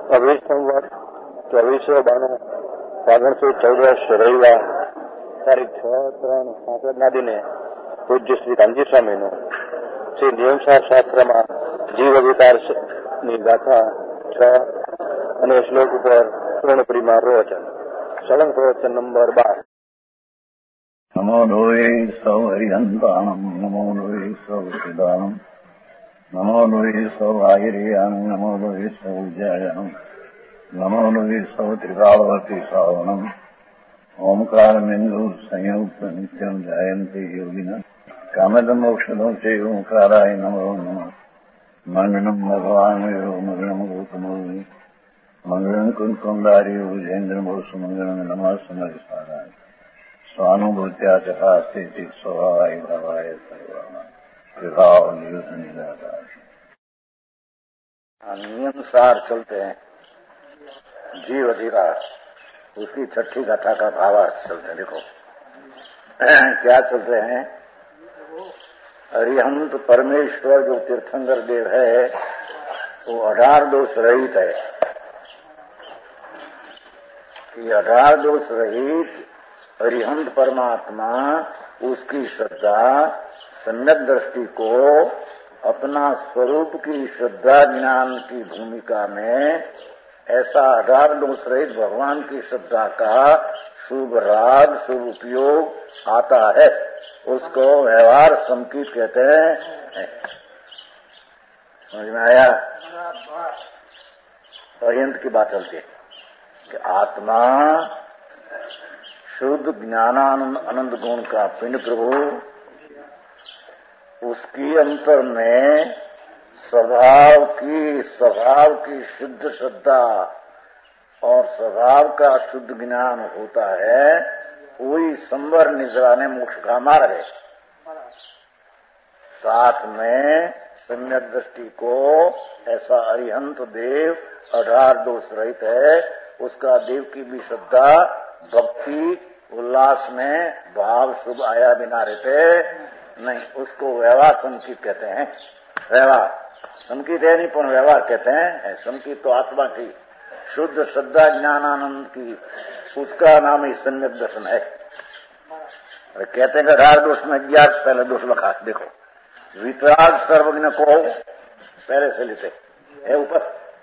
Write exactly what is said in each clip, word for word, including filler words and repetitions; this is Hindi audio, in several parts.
अभी संवत ચોવીસો બાણું ફાગણસો ચૌદસ રવિવાર તારીખ છ ત્રણ સાંસદના દિને પૂજ્ય શ્રી કાનજી સ્વામીનું શ્રી નિયમસાર શાસ્ત્રમાં જીવ અધિકારની ગાથા છ અને શ્લોક ઉપર પૂર્ણપ્રિમા પ્રવચન સળંગ પ્રવચન નંબર બાર. નમો લોહી સૌ હરિહંતાણમ નમો લોહી સૌ સિદાનમ નમો લોહી સૌ આયરિયાનમ નમો લોહી સૌ જયાનમ નમો લોહી સૌ ત્રિકાળવતી શ્રાવણમ ઓમકાર બિંદુ સંયુક્ત નિત્યમ જાયંતિ યોગિન કામદ મોક્ષદો છે ઓંકારાય નમો નમઃ. મંગલમ ભગવાન મંગલમ ગૌતમોની મંગલમ કુંકુંદારી વિજેન્દ્ર મોક્ષ મંગલમ નમઃ સમયસારાય સ્વાનુભૂત્યા ચકાસ્તે સ્વભાવાય ભાવાય સર્વાના विभाव नियुद्ध नहीं रहता. नियमसार चलते हैं जीव अधिकार, उसकी छठी गाथा का भावार्थ चलते हैं. देखो क्या चलते हैं. अरिहंत परमेश्वर जो तीर्थंकर देव है वो अठार दोष रहित है. ये अठार दोष रहित अरिहंत परमात्मा उसकी श्रद्धा सम्यक दृष्टि को अपना स्वरूप की श्रद्धा ज्ञान की भूमिका में ऐसा अठार दोष रहित भगवान की श्रद्धा का शुभ राग शुभ उपयोग आता है. उसको व्यवहार संकीत कहते हैं. समझ में आया. अरिहंत की बात चलती है कि आत्मा शुद्ध ज्ञानानंद अनंत गुण का पिंड प्रभु उसकी अंतर में स्वभाव की स्वभाव की शुद्ध श्रद्धा और स्वभाव का शुद्ध ज्ञान होता है. वही संवर निजराने मोक्ष का मार्ग है. साथ में सम्यक दृष्टि को ऐसा अरिहंत देव अठार दोष रहित है. उसका देव की भी श्रद्धा भक्ति उल्लास में भाव शुभ आया बिना रहते नहीं. उसको व्यवहार संकीत कहते हैं. व्यवहार संकीत है नहीं पर व्यवहार कहते हैं. संकीत तो आत्मा की शुद्ध श्रद्धा ज्ञानानंद की उसका नाम ही सम्यक दर्शन है. अरे कहते हैं कि अठार दोष में ग्यारह पहले दोष लखा. देखो वितराग सर्वज्ञ को पहले से लेते है ऊपर.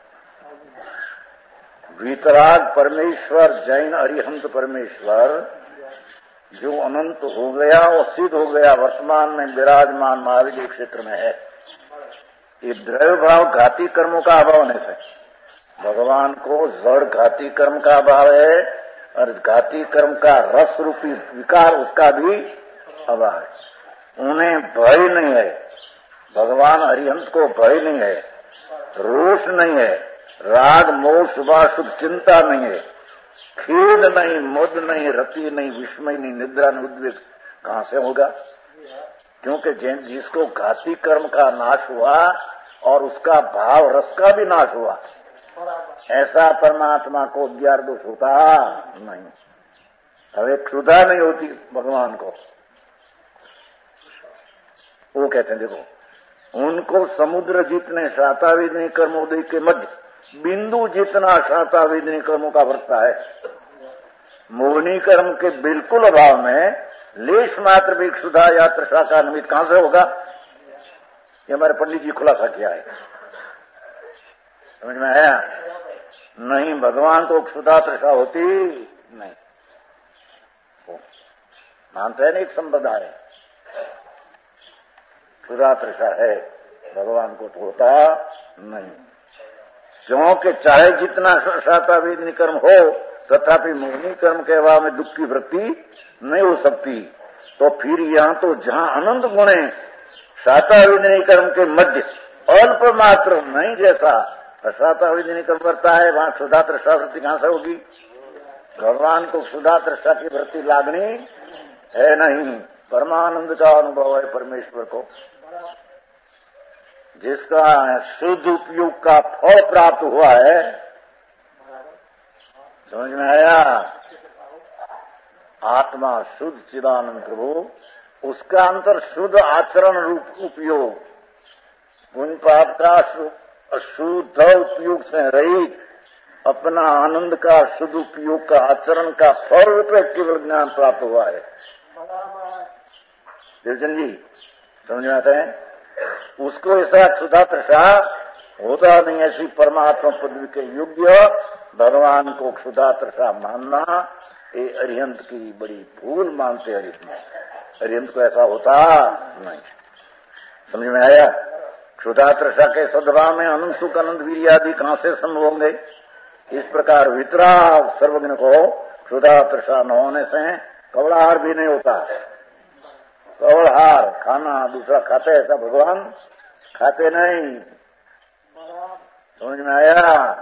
वितराग परमेश्वर जैन अरिहंत परमेश्वर जो अनंत हो गया और सिद्ध हो गया वर्तमान में विराजमान महावीर क्षेत्र में है. ये द्रव्य भाव घाती कर्मों का अभाव होने से भगवान को जड़ घाती कर्म का अभाव है और घाती कर्म का रस रूपी विकार उसका भी अभाव है. उन्हें भय नहीं है. भगवान अरिहंत को भय नहीं है, रोष नहीं है, राग मोह शुभाशुभ चिंता नहीं है, खेद नहीं, मुद नहीं, रति नहीं, विस्मय नहीं, निद्रा नहीं, उद्वेग कहां से होगा. क्योंकि जिसको घाती कर्म का नाश हुआ और उसका भाव रस का भी नाश हुआ ऐसा परमात्मा को ग्यारह दोष होता नहीं. अब क्षुधा नहीं होती भगवान को. वो कहते हैं देखो उनको समुद्र जितने शाताविदनी कर्मोदय के मध्य बिंदु जितना शाताविदनी कर्मों का वर्ता है. मोहनी कर्म के बिल्कुल अभाव में लेश मात्र भी क्षुधा या तृषा का निमित्त कहां से होगा. ये हमारे पंडित जी खुलासा किया है. समझ में आया. नहीं भगवान को क्षुधा तृषा होती नहीं. मानते हैं ना एक संप्रदाय क्षुधा तृषा है भगवान को तो होता नहीं. क्योंकि चाहे जितना शातावेदनी कर्म हो तथापि मोहनी कर्म के अभाव में दुख की वृत्ति नहीं हो सकती. तो फिर यहाँ तो जहाँ अनंत गुण है शातावेदनी कर्म के मध्य अल्प मात्र नहीं जैसा शातावेदनी कर्म करता है वहां क्षुधा तृषा वृत्ति कहां से होगी. भगवान को क्षुधा तृषा की वृत्ति लागनी है नहीं. परमानंद का अनुभव है परमेश्वर को. जिसका शुद्ध उपयोग का फल प्राप्त हुआ है. समझ में आया. आत्मा शुद्ध चिदानंद प्रभु उसका अंतर शुद्ध आचरण रूप उपयोग पुण्य पाप का अशुद्ध उपयोग से रहित अपना आनंद का सदुपयोग का आचरण का फल रूपे केवल ज्ञान प्राप्त हुआ है। देवचंद जी समझ में आता है? उसको ऐसा क्षुधा तृषा होता नहीं। ऐसी परमात्मा पदवी के योग्य भगवान को क्षुधा तृषा मानना ये अरिहंत की बड़ी भूल मानते। अरिहंत अरिहंत को ऐसा होता नहीं। समझ में आया? क्षुधा तृषा के सद्भाव में अनंत सुख अनंत वीर्य आदि कहां से संभव होंगे? इस प्रकार वितराग सर्वज्ञ को क्षुधा तृषा न होने से कवड़हार भी नहीं होता। कवड़हार खाना दूसरा खाते ऐसा भगवान खाते नहीं। समझ में आया?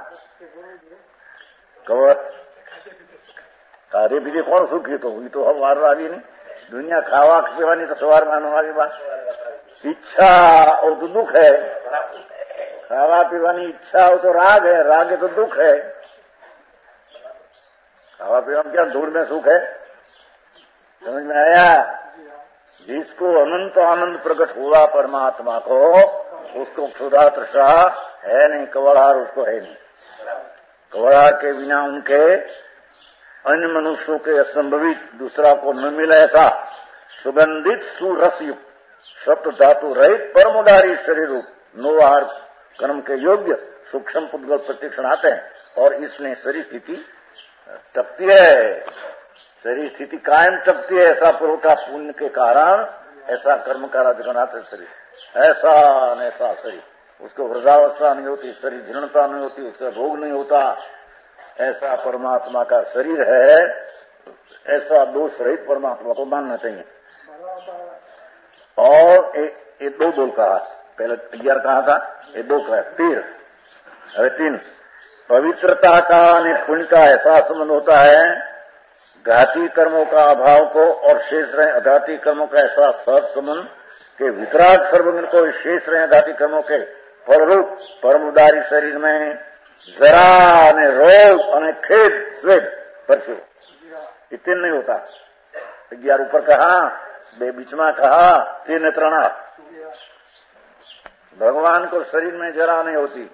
कवड़ खाते पीते कौन सुखी? तो हुई तो हमार वाली नहीं दुनिया खावा पीवानी तो सवार मानने वाली बात। इच्छा और तो दुख है। खावा पीवानी इच्छा हो तो राग है, राग है तो दुख है। खावा पीवा क्या दूर में सुख है? समझ में आया? जिसको अनंत आनंद प्रकट हुआ परमात्मा को उसको क्षुधा तृषा है नहीं। कवड़हार उसको है नहीं। कवड़हार के बिना उनके अन्य मनुष्यों के असंभवित दूसरा को न मिले ऐसा सुगंधित सुरस युक्त सप्त धातु रहित परमोदारी शरीर रूप नोहार कर्म के योग्य सूक्ष्म पुद्गल प्रतिक्षण आते हैं और इसमें शरीर स्थिति टपती है। शरीर स्थिति कायम टपती है। ऐसा पूर्व का पुण्य के कारण ऐसा कर्म का राजगणाते शरीर ऐसा ऐसा शरीर उसको वृद्धावस्था नहीं होती, शरीर जीर्णता नहीं होती, उसका रोग नहीं होता। ऐसा परमात्मा का शरीर है। ऐसा दोष रहित परमात्मा को मानना चाहिए। और ए, ए दो दो कहा, पहले ग्यारह कहा था, ये दो कहा, तीन अरे तीन पवित्रता का पुण्य का ऐसा संबंध होता है घाती कर्मों का अभाव को और शेष रहे अघाती कर्मों का ऐसा सहज संबंध के वितराग सर्वज्ञ को शेष रहे घाती कर्मों के फलरूप परमुदारी शरीर में जरा ने रोग और खेद स्वेद परशु इतने नहीं होता। ग्यारह ऊपर कहा, बे बीच में कहा, तीन त्रणा भगवान को शरीर में जरा नहीं होती।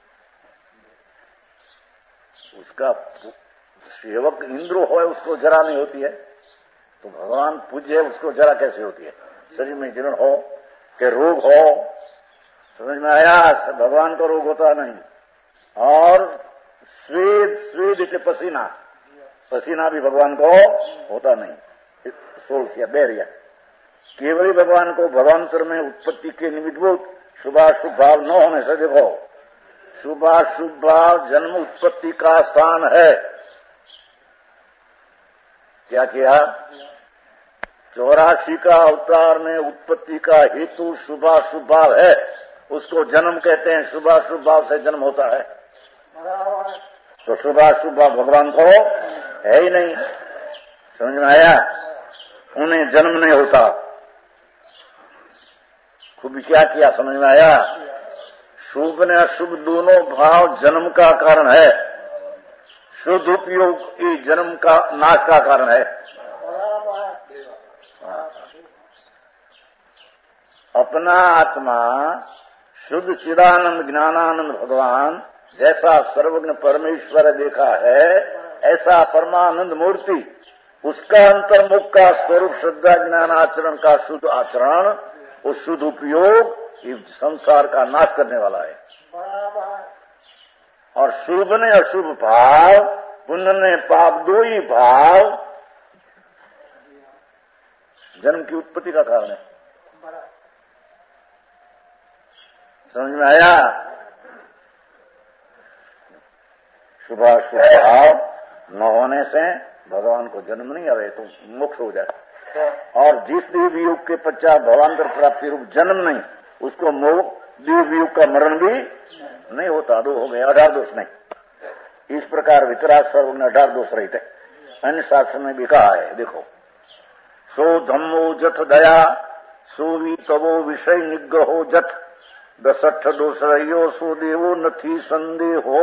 उसका सेवक इंद्र हो उसको जरा नहीं होती है तो भगवान पूज्य है उसको जरा कैसे होती है? शरीर में जीर्ण हो के रोग हो। समझ में आया? भगवान को रोग होता नहीं। और स्वेद स्वेद के पसीना पसीना भी भगवान को होता नहीं। सोलसिया बैरिया केवल भगवान को भगवान्तर में उत्पत्ति के निमित्तभूत शुभाशुभ भाव न होने से देखो शुभाशुभ भाव जन्म उत्पत्ति का स्थान है। क्या किया? चौरासी का अवतार में उत्पत्ति का हेतु शुभाशुभ भाव है। उसको जन्म कहते हैं। शुभाशुभ भाव से जन्म होता है। तो शुभाशुभ भाव भगवान को है ही नहीं। समझ में आया? उन्हें जन्म नहीं होता। खूब क्या किया? समझ में आया? शुभ ने अशुभ दोनों भाव जन्म का कारण है। शुद्ध उपयोग की जन्म का नाश का कारण है। अपना आत्मा शुद्ध चिदानंद ज्ञानानंद भगवान जैसा सर्वज्ञ परमेश्वर देखा है ऐसा परमानंद मूर्ति उसका अंतर्मुख का स्वरूप श्रद्धा ज्ञान आचरण का शुद्ध आचरण उस शुद्ध उपयोग इस संसार का नाश करने वाला है। और शुभ ने अशुभ भाव पुण्य ने पाप दो ही भाव जन्म की उत्पत्ति का कारण है। समझ में आया? शुभाशुभ भाव न होने से भगवान को जन्म नहीं आवे तो मोक्ष हो जाए। और जिस दिव्य युग के पश्चात भगवान्तर प्राप्ति रूप जन्म नहीं उसको दिव्य युग का मरण भी नहीं होता। दो हो गए, अठार दोष नहीं। इस प्रकार वितराग सर्वज्ञ अठार दोष रहते। अन्य शास्त्र में भी कहा है, देखो सो धम्मो जथ दया सो वी तवो विषय निग्रहो जथ दसठ दोष रहियो सो देवो नथी संदेहो।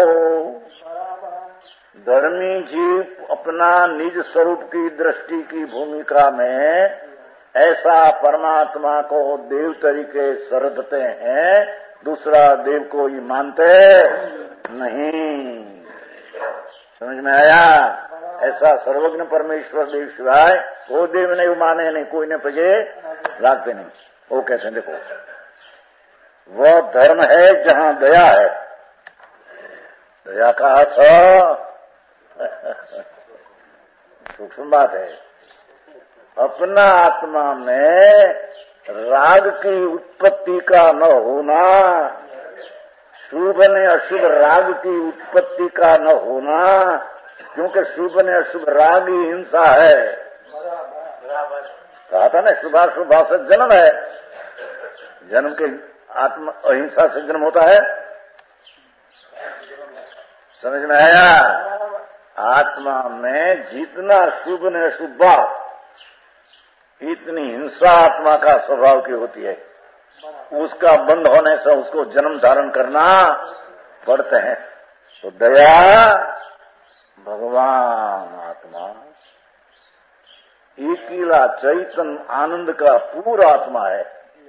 धर्मी जीव अपना निज स्वरूप की दृष्टि की भूमिका में ऐसा परमात्मा को देव तरीके सरदते हैं, दूसरा देव को ही मानते नहीं। समझ में आया? ऐसा सर्वज्ञ परमेश्वर देव शिवाय वो देव नहीं माने नहीं, कोई ने पगे लागते नहीं। वो कहते हैं देखो वह धर्म है जहां दया है। दया का अर्थ सूक्ष्म बात है। अपना आत्मा में राग की उत्पत्ति का न होना, शुभ ने अशुभ राग की उत्पत्ति का न होना, क्योंकि शुभ ने अशुभ राग ही हिंसा है। कहा था ना शुभाशुभ भाव से जन्म है, जन्म के आत्मा अहिंसा से जन्म होता है। समझ में आया? आत्मा में जितना शुभ ने अशुभ भाव इतनी हिंसा आत्मा का स्वभाव की होती है। उसका बंद होने से उसको जन्म धारण करना पड़ते हैं। तो दया भगवान आत्मा एकीला चैतन्य आनंद का पूरा आत्मा है।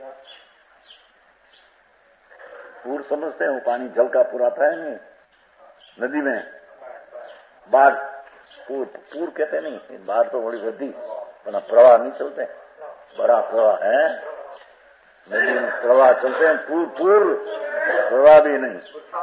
पूर समझते हैं? वो पानी जल का पूरा आता है नहीं, नदी में बाढ़ पूर पूर कहते नहीं, बाढ़ तो बड़ी वृद्धि वरना प्रवाह नहीं चलते, बड़ा प्रवाह है नदी में, प्रवाह चलते हैं। पूर पूर प्रवाह भी नहीं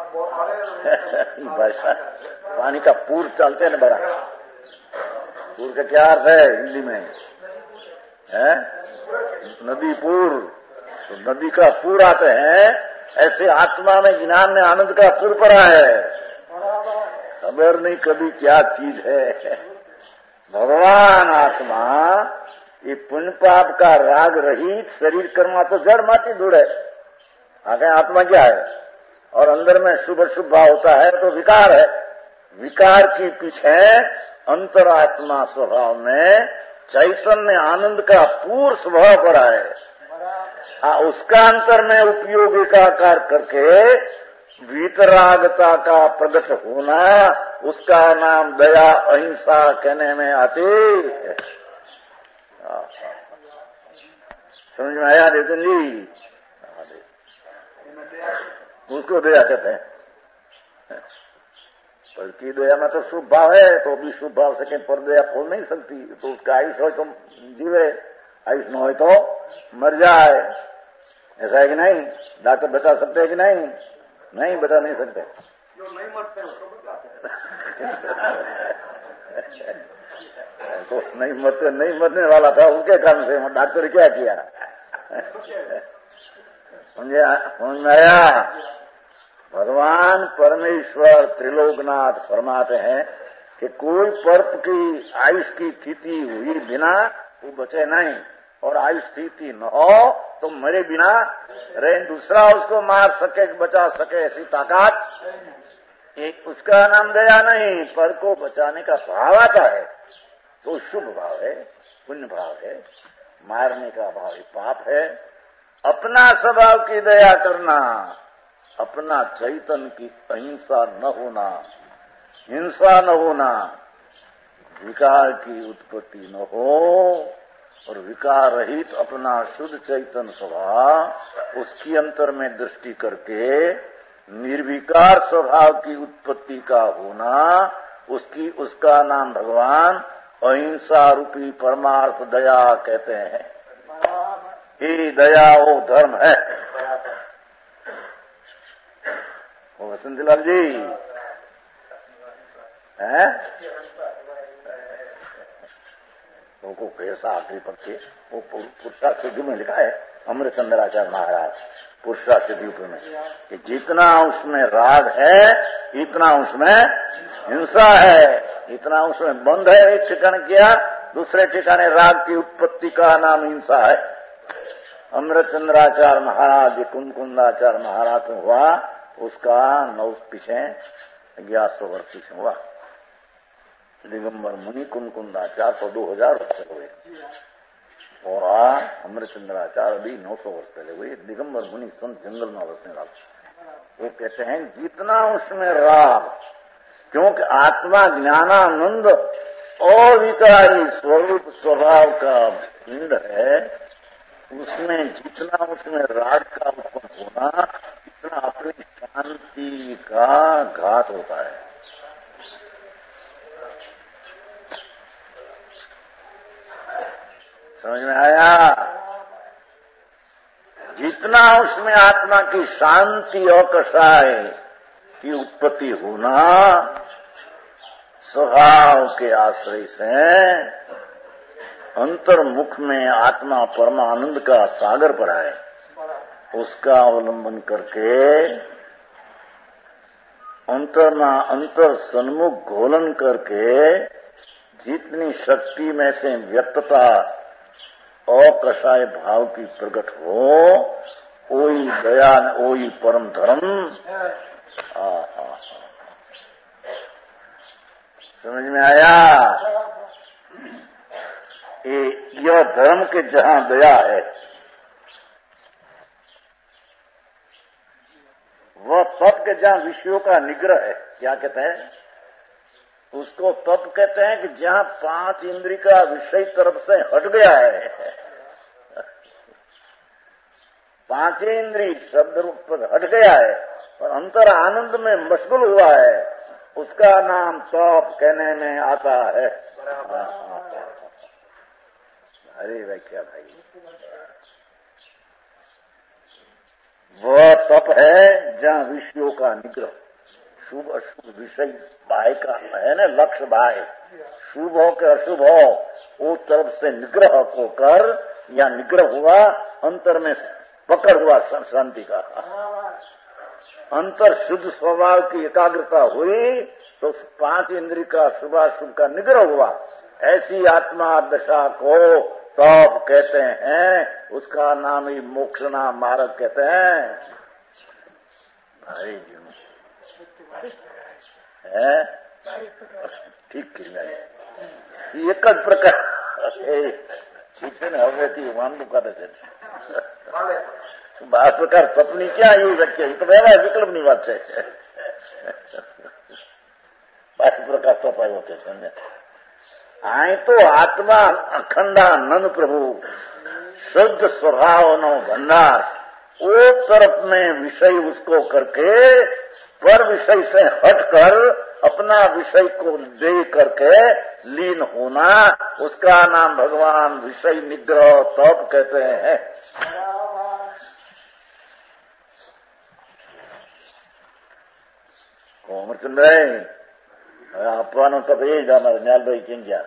भाषा पानी का पूर चलते हैं ना बड़ा। पूर का क्या अर्थ है हिंदी में? है नदी पूर, तो नदी का पूर आते हैं। ऐसे आत्मा में ज्ञान में आनंद का पूर पड़ा है, खबर नहीं कभी क्या चीज है। भगवान आत्मा ये पुण्य पाप का राग रहित शरीर कर्मा तो जड़ माटी धूड़ है। आगे आत्मा क्या है? और अंदर में शुभ शुभ भाव होता है तो विकार है। विकार के पीछे अंतरात्मा स्वभाव में चैतन्य आनंद का पूर्ण स्वभाव पड़ा है। आ, उसका अंतर में उपयोगिकाकार करके वीतरागता का प्रकट होना, उसका नाम दया अहिंसा कहने में आती है। समझ में आया देवचंद जी? उसको दया कहते हैं। पर की दया में तो शुभ भाव है, तो भी शुभ भाव से कहीं पर दया खोल नहीं सकती। तो उसका आयुष हो तो जीवे, आयुष न हो तो मर जाए। ऐसा है कि नहीं? डॉक्टर बचा सकते हैं कि नहीं? नहीं बचा नहीं सकते। जो नहीं मरते उसको बचाते तो नहीं मरते, नहीं मरने वाला था उसके कारण से डॉक्टर क्या किया? समझे? समझ में आया? भगवान परमेश्वर त्रिलोकनाथ फरमाते हैं कि कोई पर्प की आयुष की स्थिति हुई बिना वो बचे नहीं, और आयुष स्थिति न हो तो मरे बिना रहे, दूसरा उसको मार सके बचा सके ऐसी ताकत एक उसका नाम दया नहीं। पर को बचाने का भाव आता है तो शुभ भाव है, पुण्य भाव है। मारने का भाव पाप है। अपना स्वभाव की दया करना, अपना चैतन्य की अहिंसा न होना, हिंसा न होना, विकार की उत्पत्ति न हो, और विकार रहित अपना शुद्ध चैतन्य स्वभाव उसकी अंतर में दृष्टि करके निर्विकार स्वभाव की उत्पत्ति का होना, उसकी उसका नाम भगवान अहिंसा रूपी परमार्थ दया कहते हैं। ये दया वो धर्म है। वो वसंतलाल जी है उनको कैसा आखिरी पद के वो पुरुषा सिद्धि में लिखा है अमृतचंद्राचार्य महाराज पुरुषा सिद्धि में कि जितना उसमें राग है इतना उसमें हिंसा है, इतना उसमें बंध है। एक ठिकाने किया, दूसरे ठिकाने राग की उत्पत्ति का नाम हिंसा है। अमृतचंद्राचार्य महाराज कुंदकुंदाचार्य महाराज हुआ, उसका नौ पीछे ग्यारह सौ वर्ष पीछे हुआ। दिगंबर मुनि कुंदकुंदाचार्य तो दो हजार वर्ष हुए, और अमृतचंद्राचार्य अभी नौ सौ वर्ष पहले हुए। दिगंबर मुनि संत जंगल में बसने वाले, वो कहते हैं जितना उसमें राग, क्योंकि आत्मा ज्ञानानंद अविकारी स्वरूप स्वभाव का पिंड है, उसमें जितना उसमें राग का उत्पन्न होना इतना अपनी शांति का घात होता है। समझ में आया? जितना उसमें आत्मा की शांति और कषाय की उत्पत्ति होना स्वभाव के आश्रय से अंतर्मुख में आत्मा परमानंद का सागर पर है, उसका अवलंबन करके अंतर्ना अंतर सन्मुख घोलन करके जितनी शक्ति में से व्यक्तता और कषाय भाव की प्रकट हो, वही दया, वही परम धर्म। आहा, समझ में आया? ये यह धर्म के जहां दया है, वह तत्व के जहां विषयों का निग्रह है। क्या कहते हैं उसको? तत्व कहते हैं कि जहां पांच इंद्री का विषय तरफ से हट गया है, पांच इंद्री शब्द रूप पर हट गया है और अंतर आनंद में मशगूल हुआ है, उसका नाम तप कहने में आता है। अरे व्याख्या भाई, वह तप है जहां विषयों का निग्रह, शुभ अशुभ विषय बाह्य का है ना, लक्ष्य बाह्य, शुभ हो के अशुभ हो, वो तरफ से निग्रह को कर या निग्रह हुआ, अंतर में पकड़ हुआ शांति का, अंतर शुद्ध स्वभाव की एकाग्रता हुई तो पांच इंद्रिय का शुभाशुभ का निग्रह हुआ। ऐसी आत्मा दशा को तप कहते हैं, उसका नाम ही मोक्ष नाम मार्ग कहते हैं। भाई जी है ठीक ठीक एक જ પ્રકાર ઠીક છે ને? હવેથી વાંધો કરે છે બાર પ્રકાર તપની ક્યાં એવું શક્ય? એ તો વ્યવહાર વિકલ્પની વાત છે. બાર પ્રકાર તપાયો છે. અહીં તો આત્મા અખંડાનંદ પ્રભુ शुद्ध स्वभाव नो भंडार, वो तरफ में विषय उसको करके पर विषय से हटकर अपना विषय को दे करके लीन होना, उसका नाम भगवान विषय निग्रह तप कहते हैं। કોમરચંદ આપવાનો તો એ જ અમારે ન્યાલભાઈ ચિંજા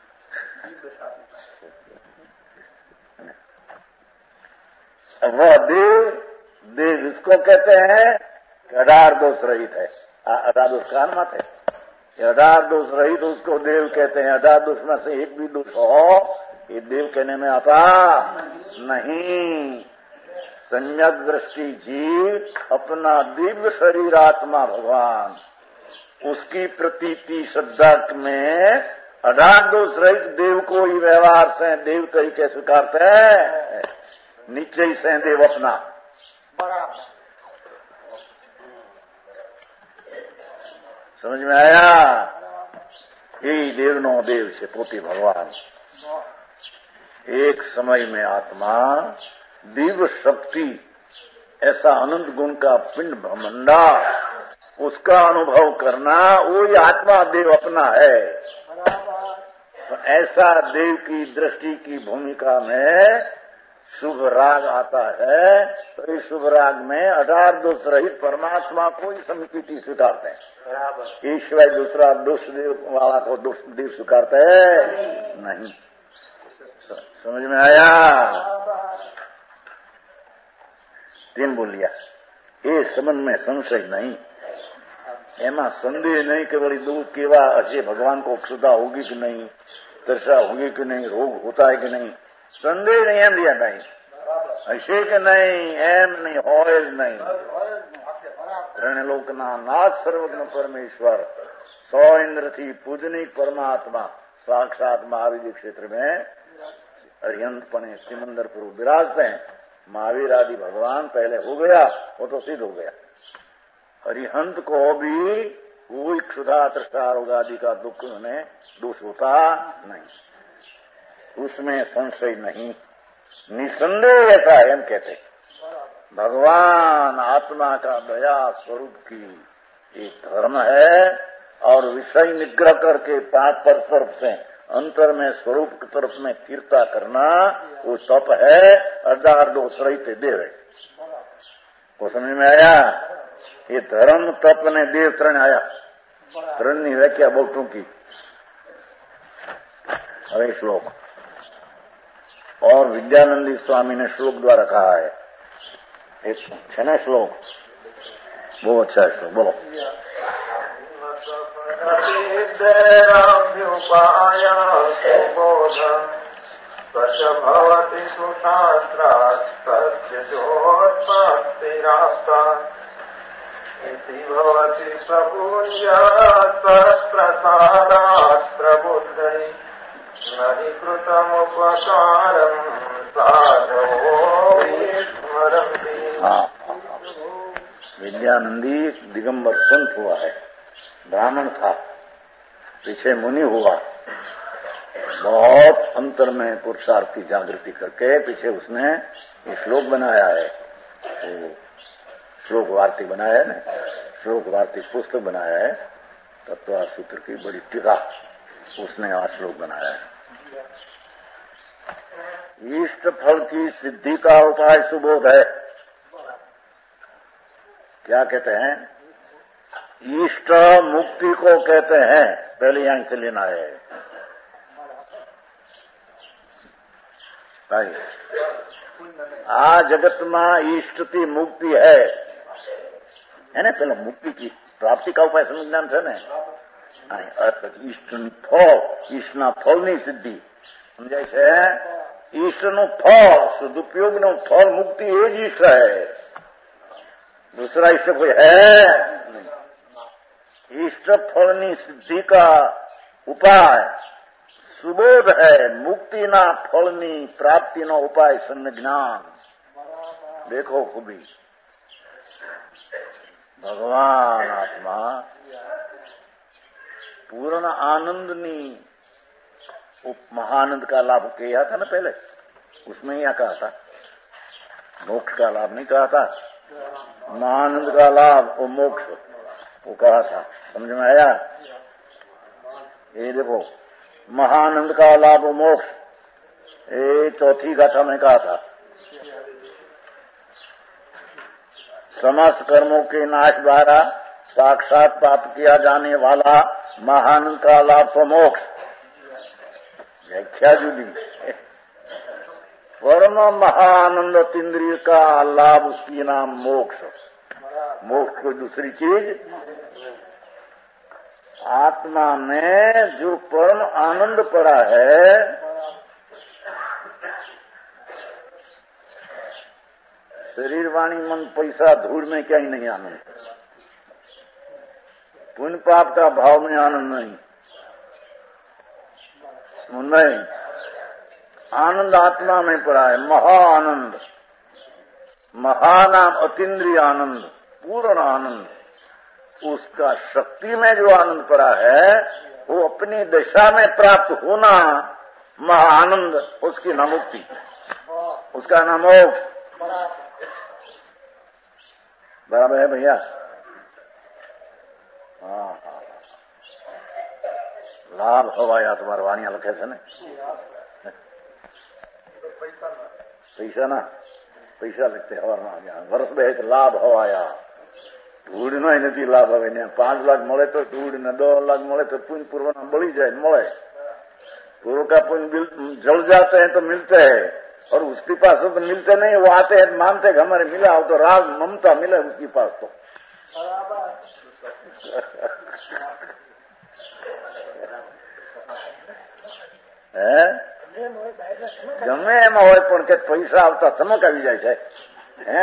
वह देव देव इसको कहते हैं कि अठार दोष रहित है। अठार दोष कान मत है, अठार दोष रहित उसको देव कहते हैं। अठार दोष में से एक भी दोष हो ये देव कहने में आता नहीं। सम्यक दृष्टि जीव अपना दिव्य शरीर आत्मा भगवान, उसकी प्रतीति श्रद्धा में अठार दोष रहित देव को ही व्यवहार से देव तरीके स्वीकारते हैं। निश्चय से देव अपना बराबर समझ में आया? यही देव नो देव से पोती भगवान एक समय में आत्मा दिव्य शक्ति ऐसा अनंत गुण का पिंड भ्रमंडा, उसका अनुभव करना वही आत्मा देव अपना है। तो ऐसा देव की दृष्टि की भूमिका में शुभ राग आता है, तो इस शुभ राग में अठार दोष रहित परमात्मा को ही समिति स्वीकारते हैं। ईश्वर दूसरा दोष देव वाला को दोष देव स्वीकारते हैं नहीं। समझ में आया? तीन बोलिया ये संबंध में संशय नहीं, एमा संदेह नहीं कि बड़ी दूध केवा हसे भगवान को क्षुधा होगी कि नहीं, तृषा होगी कि नहीं, रोग होता है कि नहीं, संदेह नहीं एम दिया नहीं, हसे कि नहीं एम नहीं होए नहीं। रणलोक ना नाथ सर्वज्ञ परमेश्वर सौ इंद्र थी पूजनीक परमात्मा साक्षात महावीर क्षेत्र में अरिहंत पने सिमंदर पुरु विराजते हैं। महावीर आदि भगवान पहले हो गया, वो तो सिद्ध हो गया। अरिहंत को भी कोई क्षुधा तृष्णा रोग आदि का दुख में दोष होता नहीं, उसमें संशय नहीं, निसंदेह ऐसा है। हम कहते भगवान आत्मा का दया स्वरूप की एक धर्म है और विषय निग्रह करके पांच पर तरफ से अंतर में स्वरूप की तरफ में तीरता करना वो तप है। अर्धा अर्धो सहित देव है। वो समझ में आया? ये धर्म तप ने देव त्रण आया। त्रण ની વ્યાખ્યા બહુ ટૂંકી। હવે શ્લોક और विद्यानंदी स्वामी ने श्लोक द्वारा कहा है। एक है ना श्लोक, बहुत अच्छा है श्लोक, बोलो। भवति सुशास्त्रात् इति भवति प्रभुञ्जात् प्रसादात् प्रबुद्धै नहि कृतमुपकारम् साधवो विस्मरन्ति। विद्यानंदी दिगंबर संत हुआ है, ब्राह्मण था, पीछे मुनि हुआ। बहुत अंतर में पुरुषार्थी जागृति करके पीछे उसने ये श्लोक बनाया है। तो श्लोक वार्ती बनाया है ना, श्लोक वार्ती पुस्तक बनाया है। तत्व सूत्र की बड़ी टीका उसने आज श्लोक बनाया है। इष्ट फल की सिद्धि का उपाय सुबोध है। क्या कहते हैं? इष्ट मुक्ति को कहते हैं। पहले यहां से लेना है भाई। आ जगत में इष्ट की मुक्ति है है ने? पहले मुक्ति की प्राप्ति का उपाय समझना है ने। ઈષ્ટ નું ફળ, ઈષ્ટના ફળની સિદ્ધિ સમજાય છે? ઈષ્ટનું ફળ, સદુપયોગનું ફળ મુક્તિ એ જ ઈષ્ટ है। दूसरा ઈષ્ટ कोई है नहीं। ઈષ્ટ ફળની સિદ્ધિ का उपाय सुबोध है। मुक्तिना फलनी प्राप्तिनो उपाय संज्ञान। देखो खूबी भगवान आत्मा पूर्ण आनंदनी महानंद का लाभ किया था ना पहले, उसमें ही कहा था। मोक्ष का लाभ नहीं कहा था, महानंद का लाभ और मोक्ष वो कहा था। समझ में आया? ये देखो महानंद का लाभ और मोक्ष ये चौथी गाथा में कहा था। समस्त कर्मों के नाश द्वारा साक्षात प्राप्त किया जाने वाला महानंद का लाभ व मोक्ष। व्याख्या जुदी। परम महानंद इंद्रिय का लाभ उसकी नाम मोक्ष। मोक्ष को दूसरी चीज। आत्मा में जो परम आनंद पड़ा है शरीर वाणी मन पैसा धूल में क्या ही नहीं आनंद। पुण्य पाप का भाव में आनंद नहीं। नहीं, आनंद आत्मा में पड़ा है। महा आनंद, महानाम अतीन्द्रिय आनंद, पूर्ण आनंद। उसका शक्ति में जो आनंद पड़ा है वो अपनी दशा में प्राप्त होना महाआनंद, उसकी नाम मुक्ति, उसका नाम मोक्ष। बराबर है भैया? हाँ हाँ, लाभ हवाया तुम्हारा वाणिया लखे से ने पैसा ना पैसा लिखते हवा वर्ष में एक लाभ हवाया धूड़ नो नहीं लाभ हवे ने पांच लाख મળે तो धूड़ ने दो लाख મળे तो पुण्य पूर्व न बड़ी जाए મળે। पूर्व का पुण्य जल जाते हैं तो मिलते हैं और उसके पास तो मिलते नहीं। वो आते हैं मानते कि हमारे मिला हो तो राग ममता मिले उसके पास तो है ગમે એમાં હોય પણ કે પૈસા આવતા ચમક આવી જાય છે હે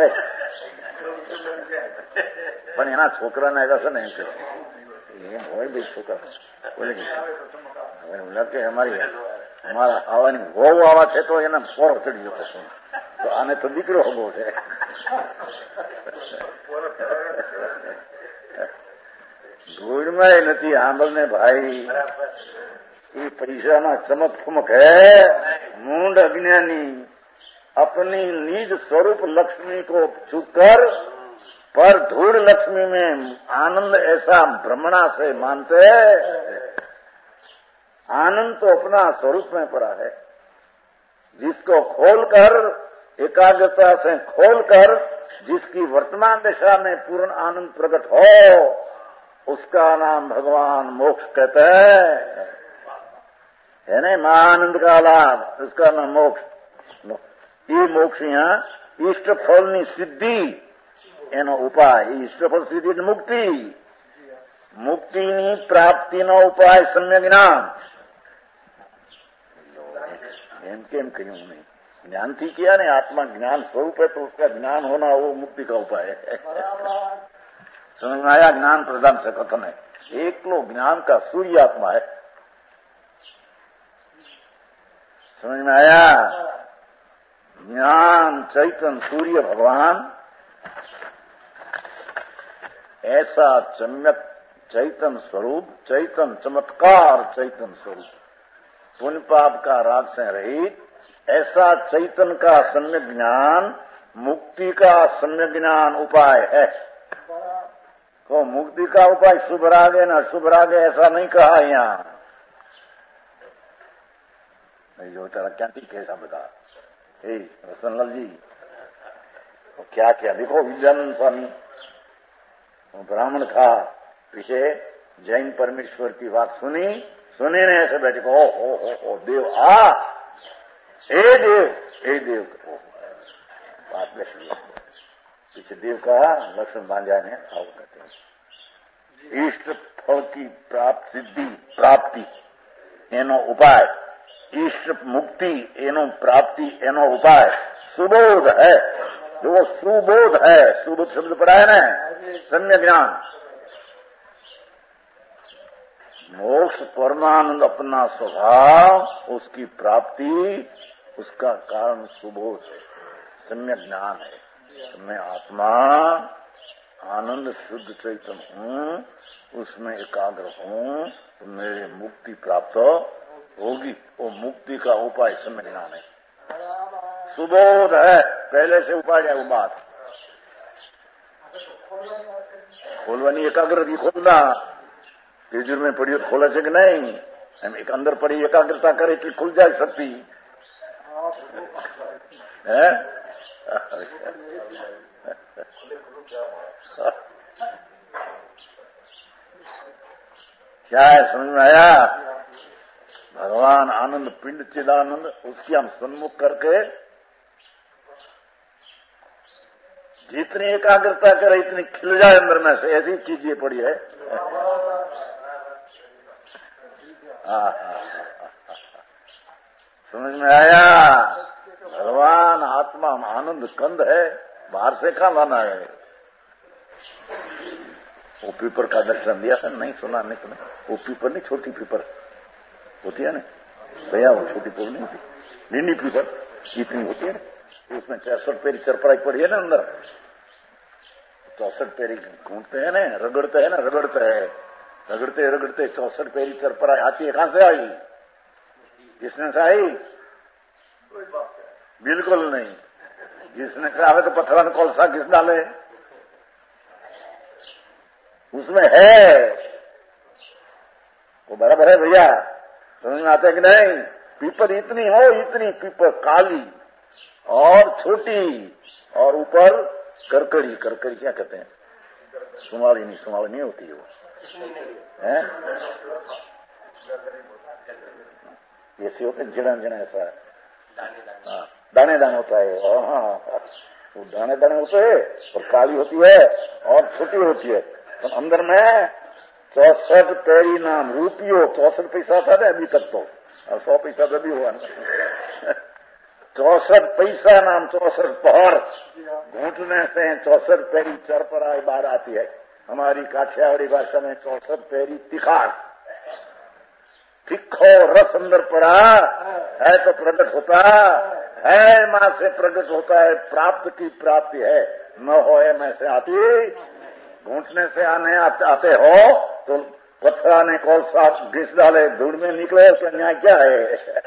પણ એના છોકરાને આવ્યા છે ને એમ કે એમ હોય ભાઈ છોકરા બોલે કે અમારી અમારા આવાની વહુ આવા છે તો એને પોરો ચડી જતો છે તો આને તો દીકરો હગો છે। ધૂળમાં નથી આંબળને ભાઈ ये पैसा ना चमक फमक है। मूंड अज्ञानी अपनी निज स्वरूप लक्ष्मी को चुककर पर धूल लक्ष्मी में आनंद ऐसा भ्रमणा से मानते आनंद तो अपना स्वरूप में पड़ा है, जिसको खोलकर एकाग्रता से खोलकर जिसकी वर्तमान दशा में पूर्ण आनंद प्रकट हो उसका नाम भगवान मोक्ष कहते हैं, है ना। महाआनंद का लाभ उसका नाम मोक्ष। ये मोक्ष यहाँ इष्ट फलनी सिद्धि एनो उपाय, इष्टफल सिद्धि मुक्ति, मुक्तिनी प्राप्तिनो उपाय सम्यक ज्ञान। एम केम क्यों नहीं ज्ञान थी किया नहीं, आत्मा ज्ञान स्वरूप है तो उसका ज्ञान होना वो मुक्ति का उपाय है। समझ में आया? ज्ञान प्रधान से कथन है, एक लोग ज्ञान का सूर्य आत्मा है। समझ में आया? ज्ञान चैतन्य सूर्य भगवान ऐसा चम्यक चैतन्य स्वरूप, चैतन्य चमत्कार चैतन्य स्वरूप, पुण्य पाप का राग से रहित ऐसा चैतन्य का सम्यक ज्ञान मुक्ति का सम्यक ज्ञान उपाय है। तो मुक्ति का उपाय शुभ राग है ना शुभ राग है ऐसा नहीं कहा यहाँ। जो तेरा क्या ठीक है ऐसा बता रसनलाल जी, तो क्या क्या देखो विजन स्वामी ब्राह्मण था, पीछे जैन परमेश्वर की बात सुनी, सुनी ने ऐसे बैठे को ओ हो हो हो देव आ, ए देव ए देव बात लक्ष्मण पीछे देव कहा, लक्ष्मण बांजा ने आओ कहते हैं इष्ट फल की प्राप्त सिद्धि प्राप्ति एनो उपाय, इष्ट मुक्ति एनो प्राप्ति एनो उपाय सुबोध है, जो सुबोध है, सुबोध शब्द पढ़ा है ना, सम्यक ज्ञान। मोक्ष परमानंद अपना स्वभाव, उसकी प्राप्ति, उसका कारण सुबोध है, सम्यक ज्ञान है। तो मैं आत्मा आनंद शुद्ध चैतन्य हूँ, उसमें एकाग्र हूँ, तो मेरे मुक्ति प्राप्त होगी। वो मुक्ति का उपाय सम्यक ज्ञान है, सुबोध है, पहले से उपाय है वो बात। खोलवानी एकाग्रता खोलना, तेजर में पड़ी तो खोला से कि नहीं, हम एक अंदर पड़ी एकाग्रता करे कि खुल जाए शक्ति है। क्या है समझ में आया? भगवान आनंद पिंड चिदानंद, उसकी हम सन्मुख करके जितनी एकाग्रता करे इतनी खिल जाए अंदर में से, ऐसी चीज ये पड़ी है। समझ में आया? भगवान आत्मा आनंद कंद है, बाहर से कहाँ लाना है। वो पीपर का दर्शन दिया था, नहीं सुना नहीं सुना। वो पीपर नहीं, छोटी पीपर होती है ना भैया, वो छोटी पीपर नहीं होती, नीनी पीपर इतनी होती है ना, उसमें चौसठ पेरी चरपराई पड़ी है ना अंदर, चौसठ पेरी घूमते हैं ना, रगड़ते हैं ना, रगड़ते हैं रगड़ते रगड़ते चौसठ पेरी चरपराई आती है। कहां से आई? किसने से आई? बिल्कुल नहीं। जिसने से आवे तो पत्थर में कौलसा किस डाले? उसमें है वो बराबर है भैया, समझ में आता है कि नहीं? पीपर इतनी हो, इतनी पीपर काली और छोटी, और ऊपर करकड़ी, करकड़ी क्या कहते हैं? सुमाली नहीं, सुमाली नहीं होती वो है, ऐसे होते जिड़ा जिड़ा ऐसा हाँ, दाने दाने होता है। हाँ, वो दाने दाने होते हैं और काली होती है और छोटी होती है। तो अंदर में चौसठ पेरी नाम रूपियो, चौसठ पैसा था ना अभी तक तो, और सौ पैसा तो भी हुआ ना। चौसठ पैसा नाम चौसठ पहर घूटने से चौसठ पेरी चरपराई बार आती है। हमारी काठियावाड़ी भाषा में चौसठ पेरी तिखार, तिखो रस अंदर पड़ा है तो प्रकट होता है, मां से प्रकट होता है, प्राप्त की प्राप्ति है। न हो मैं से आती, घूटने से आने आते हो तो पत्थरा ने कौन सा घिस डाले, धूल में निकले, तो न्याय क्या है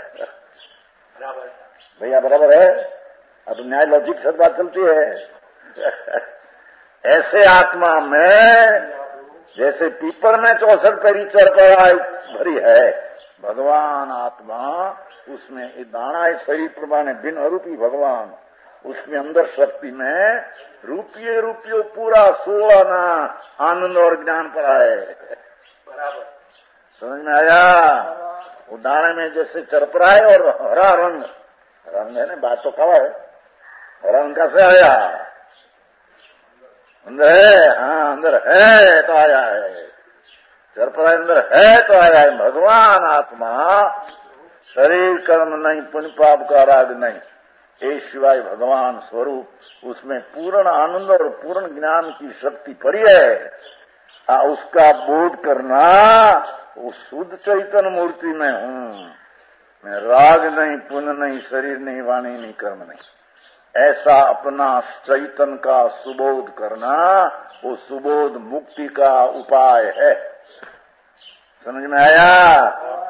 भैया? बराबर है। अब न्याय लॉजिक से बात चलती है। ऐसे आत्मा में जैसे पीपर में चौसठ पेरी चरपराई भरी है, भगवान आत्मा उसमें ये दाना है शरीर प्रमाणे बिन अरूपी भगवान उसमें अंदर शक्ति में रूपिये रूपियो पूरा सोलह ना आनंद और ज्ञान पड़ा है। बराबर समझ में आया? वो दाने में जैसे चरपरा है और हरा रंग रंग है ना, बात तो कहा है रंग कैसे आया? अंदर है, हाँ अंदर है तो आया है, चरपरा अंदर है तो आया है। भगवान आत्मा शरीर कर्म नहीं, पुण्य पाप का राग नहीं, ये सिवाय भगवान स्वरूप उसमें पूर्ण आनंद और पूर्ण ज्ञान की शक्ति पड़ी है। आ, उसका बोध करना, वो शुद्ध चैतन्य मूर्ति में हूँ मैं, राग नहीं, पुण्य नहीं, शरीर नहीं, वाणी नहीं, कर्म नहीं, ऐसा अपना चैतन्य का सुबोध करना, वो सुबोध मुक्ति का उपाय है। समझ में आया?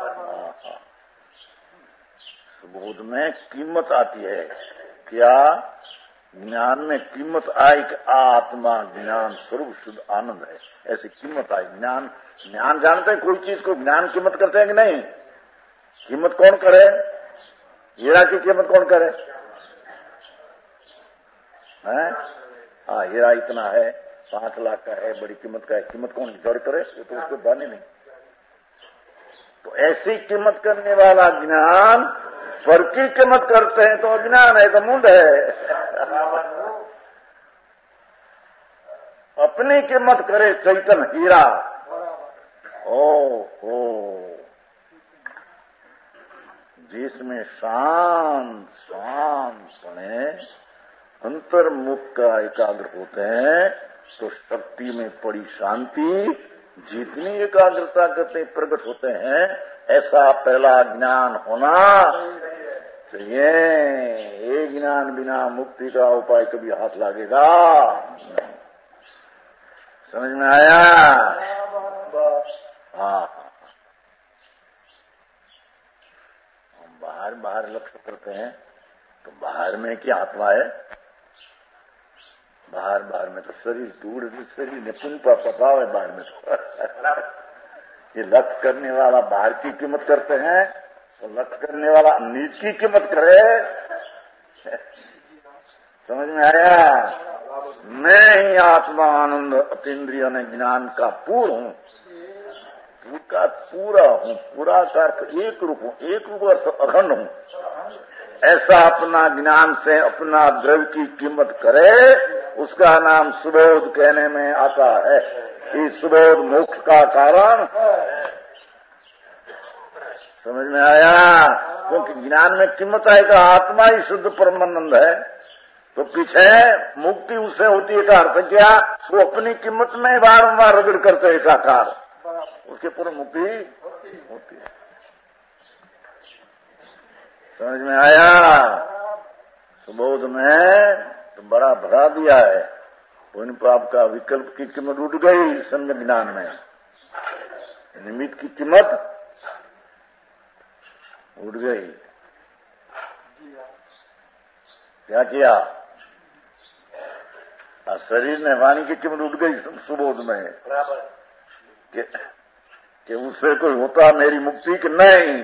सुबोध में कीमत आती है। क्या ज्ञान में कीमत आई कि आत्मा ज्ञान स्वरूप शुद्ध आनंद है, ऐसी कीमत आई। ज्ञान ज्ञान जानते हैं, कोई चीज को ज्ञान कीमत करते हैं कि नहीं? कीमत कौन करे? हीरा की कीमत कौन करे? हैं? हाँ, हीरा इतना है, पांच लाख का है, बड़ी कीमत का है, कीमत कौन जड़ करे? ये तो उसको दाने नहीं। तो ऐसी कीमत करने वाला ज्ञान पर की कीमत करते हैं तो अज्ञान है, तो मुंड है। अपनी कीमत करे चैतन्य हीरा, ओ हो, जिसमें शांत शांत पने अंतर्मुख का एकाग्र होते हैं, तो शक्ति में पड़ी शांति जितनी एकाग्रता करते प्रकट होते हैं, ऐसा पहला ज्ञान होना चाहिए। ये ज्ञान बिना मुक्ति का उपाय कभी हाथ लगेगा? समझ में आया? हाँ, हम बाहर बाहर लक्ष्य करते हैं तो बाहर में क्या आत्मा है? बाहर बाहर में तो शरीर दूर, शरीर ने पुण्य पर प्रभाव है बाहर में तो। ये लक्ष्य करने वाला बाहर की कीमत करते हैं, तो लक्ष्य करने वाला नीच की कीमत करे। समझ में आया? मैं ही आत्मा आनंद अतीन्द्रिय ने ज्ञान का पूर्ण हूँ, पूरा पूरा हूँ, पूरा का अर्थ एक रूप हूँ, एक रूप अर्थ अखंड हूँ। ऐसा अपना ज्ञान से अपना द्रव्य की कीमत करे, उसका नाम सुबोध कहने में आता है। इस सुबोध मोक्ष का कारण। समझ में आया? क्योंकि ज्ञान में कीमत आएगा, आत्मा ही शुद्ध परमानंद है, तो पीछे मुक्ति उससे होती है। का अर्थ क्या? वो अपनी कीमत में बारंबार रगड़ करते एकाकार, उसके पूर्ण मुक्ति होती है। समझ में आया? सुबोध में तो बड़ा भरा दिया है, पुण्य पाप का विकल्प की कीमत उठ गई सम्यक ज्ञान में, निमित्त की कीमत उठ गई। क्या किया? शरीर ने वाणी की कीमत उठ गई सुबोध में कि, कि उससे कोई होता मेरी मुक्ति कि नहीं?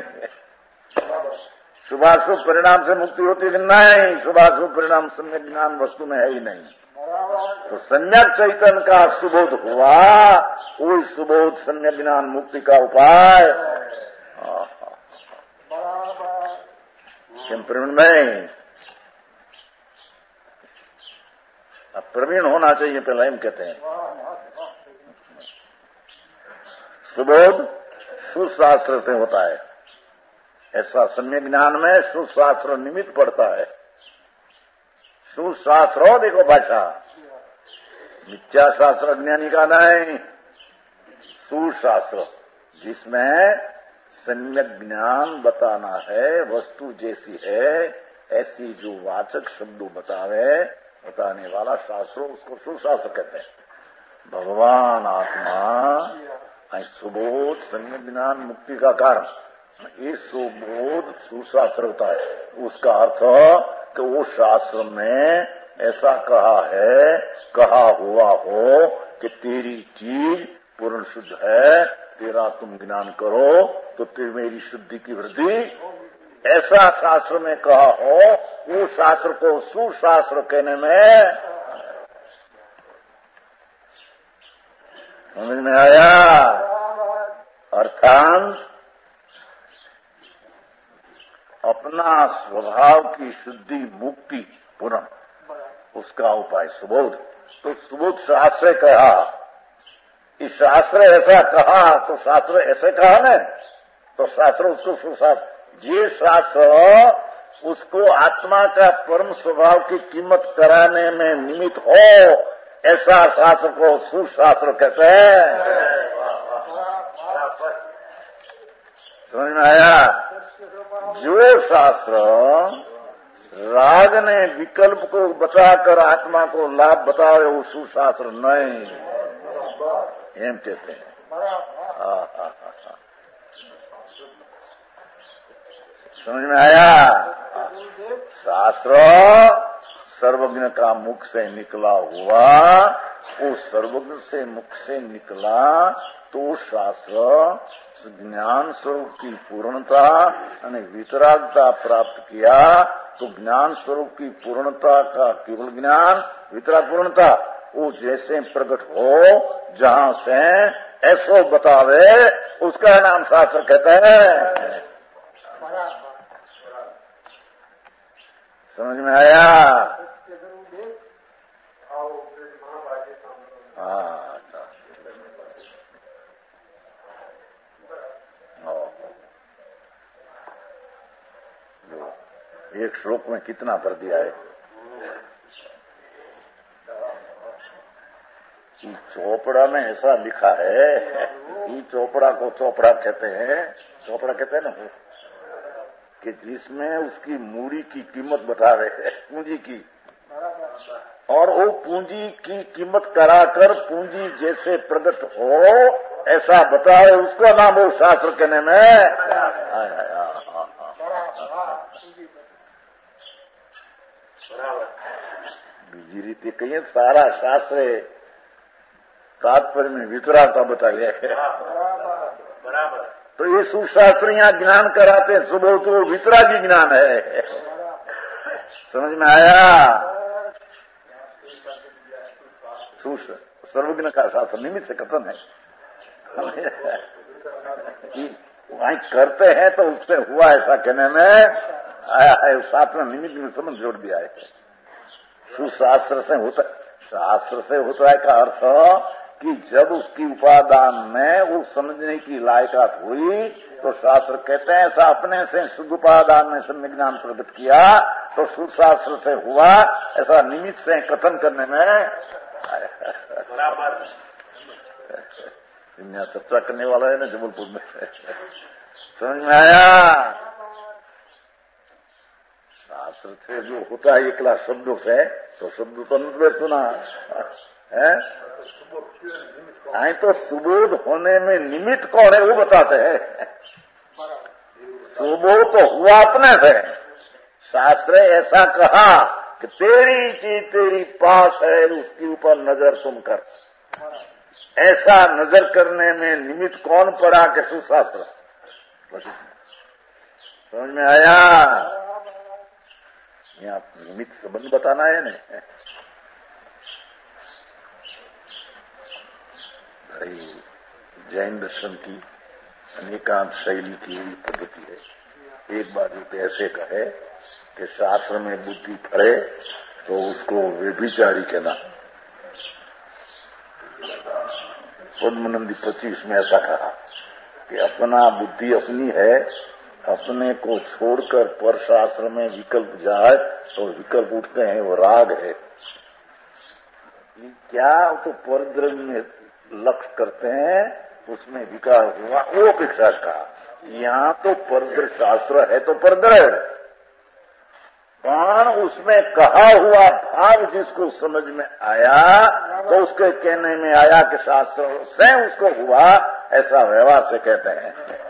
शुभाशुभ परिणाम से मुक्ति होती कि नहीं? शुभाशुभ परिणाम सम्यक ज्ञान वस्तु में है ही नहीं। तो सम्यक चैतन्य का सुबोध हुआ, वही सुबोध सम्यक ज्ञान मुक्ति का उपाय। किम प्रवीण में अब प्रवीण होना चाहिए, पहले हम कहते हैं। सुबोध सुशास्त्र से होता है, ऐसा सम्यक ज्ञान में सुशास्त्र निमित्त पड़ता है। सुशास्त्र हो, देखो भाषा मिथ्या शास्त्र अज्ञानी का नहीं, सुशास्त्र जिसमें सम्यक ज्ञान बताना है, वस्तु जैसी है ऐसी जो वाचक शब्दों बतावे, बताने वाला शास्त्र, उसको सुशास्त्र कहते हैं। भगवान आत्मा सुबोध सम्यक ज्ञान मुक्ति का कारण, ये सुबोध सुशास्त्र होता है। उसका अर्थ कि वो शास्त्र में ऐसा कहा है, कहा हुआ हो कि तेरी चीज पूर्ण शुद्ध है, तेरा तुम ज्ञान करो तो तेरी मेरी शुद्धि की वृद्धि, ऐसा शास्त्र में कहा हो, वो शास्त्र को सुशास्त्र कहने में समझ में आया। अर्थात अपना स्वभाव की शुद्धि मुक्ति पूर्ण, उसका उपाय सुबोध। तो सुबोध शास्त्र कहा, इस शास्त्र ऐसा कहा तो शास्त्र ऐसे कहा न, तो शास्त्र उसको सुशास्त्र, ये शास्त्र उसको आत्मा का परम स्वभाव की कीमत कराने में निमित्त हो, ऐसा शास्त्र को सुशास्त्र कहते हैं। समझ में आया। जो शास्त्र राग ने विकल्प को बताकर आत्मा को लाभ बतावे वो सुशास्त्र नहीं, एम कहते हैं। समझ में आया। शास्त्र सर्वज्ञ का मुख से निकला हुआ, उस सर्वज्ञ से मुख से निकला तो शास्त्र ज्ञान स्वरूप की पूर्णता यानी वितरागता प्राप्त किया, तो ज्ञान स्वरूप की पूर्णता का केवल ज्ञान, वितराग पूर्णता वो जैसे प्रकट हो, जहां से ऐसो बतावे, उसका नाम शास्त्र कहते हैं। समझ में आया। हाँ, एक श्लोक में कितना भर दिया है कि चोपड़ा में ऐसा लिखा है कि चोपड़ा को चोपड़ा कहते हैं, चोपड़ा कहते हैं ना, कि जिसमें उसकी मूड़ी की कीमत बता रहे हैं, पूंजी की, और वो पूंजी की कीमत कराकर पूंजी जैसे प्रकट हो ऐसा बताए, उसका नाम वो शास्त्र कहने में। बीजी रीति कहिए सारा शास्त्र तात्पर्य में वितरागता बता गया है। तो ये सुशास्त्र यहाँ ज्ञान कराते हैं, सुबह तो वितरागी ज्ञान है। समझ में आया। सर्वज्ञ का शास्त्र निमित्त से कथन है कि वहीं करते हैं तो उससे हुआ ऐसा कहने में आया है। साथ में निमित्त में संबंध जोड़ दिया है। सुशास्त्र से होता, शास्त्र से होता है का अर्थ कि जब उसकी उपादान में वो समझने की लायकात हुई तो शास्त्र कहते हैं ऐसा अपने से शुद्ध उपादान में सम्यक ज्ञान प्रकट किया तो सुशास्त्र से हुआ, ऐसा निमित्त से कथन करने में बराबर। यहाँ चर्चा करने वाला है ना जबलपुर में। समझ में आया। शास्त्र से जो होता है एकला शब्दों से, तो शब्द तो नहीं सुना है। आई तो सुबोध होने में निमित्त कौन है वो बताते हैं। सुबोध तो हुआ अपने से। शास्त्र ऐसा कहा कि तेरी चीज तेरी पास है, उसके ऊपर नजर तुम कर। ऐसा नजर करने में निमित्त कौन पड़ा कि सुशास्त्र। समझ में आया। यहाँ निमित्त संबंध बताना है ना। भाई जैन दर्शन की अनेकांत शैली की पद्धति है। एक बार जो ऐसे कहे कि शास्त्र में बुद्धि फरे तो उसको व्यभिचारी कहना। पद्मनंदी पच्चीस में ऐसा कहा कि अपना बुद्धि अपनी है, अपने को छोड़कर पर शास्त्र में विकल्प जाए तो विकल्प उठते हैं, वो राग है। क्या तो परद्रव्य में लक्ष्य करते हैं, उसमें विकार हुआ, वो अपेक्षा कहा। यहाँ तो परद्रव्य शास्त्र है तो परद्रव्य, पर उसमें कहा हुआ भाव जिसको समझ में आया तो उसके कहने में आया कि शास्त्र से उसको हुआ, ऐसा व्यवहार से कहते हैं।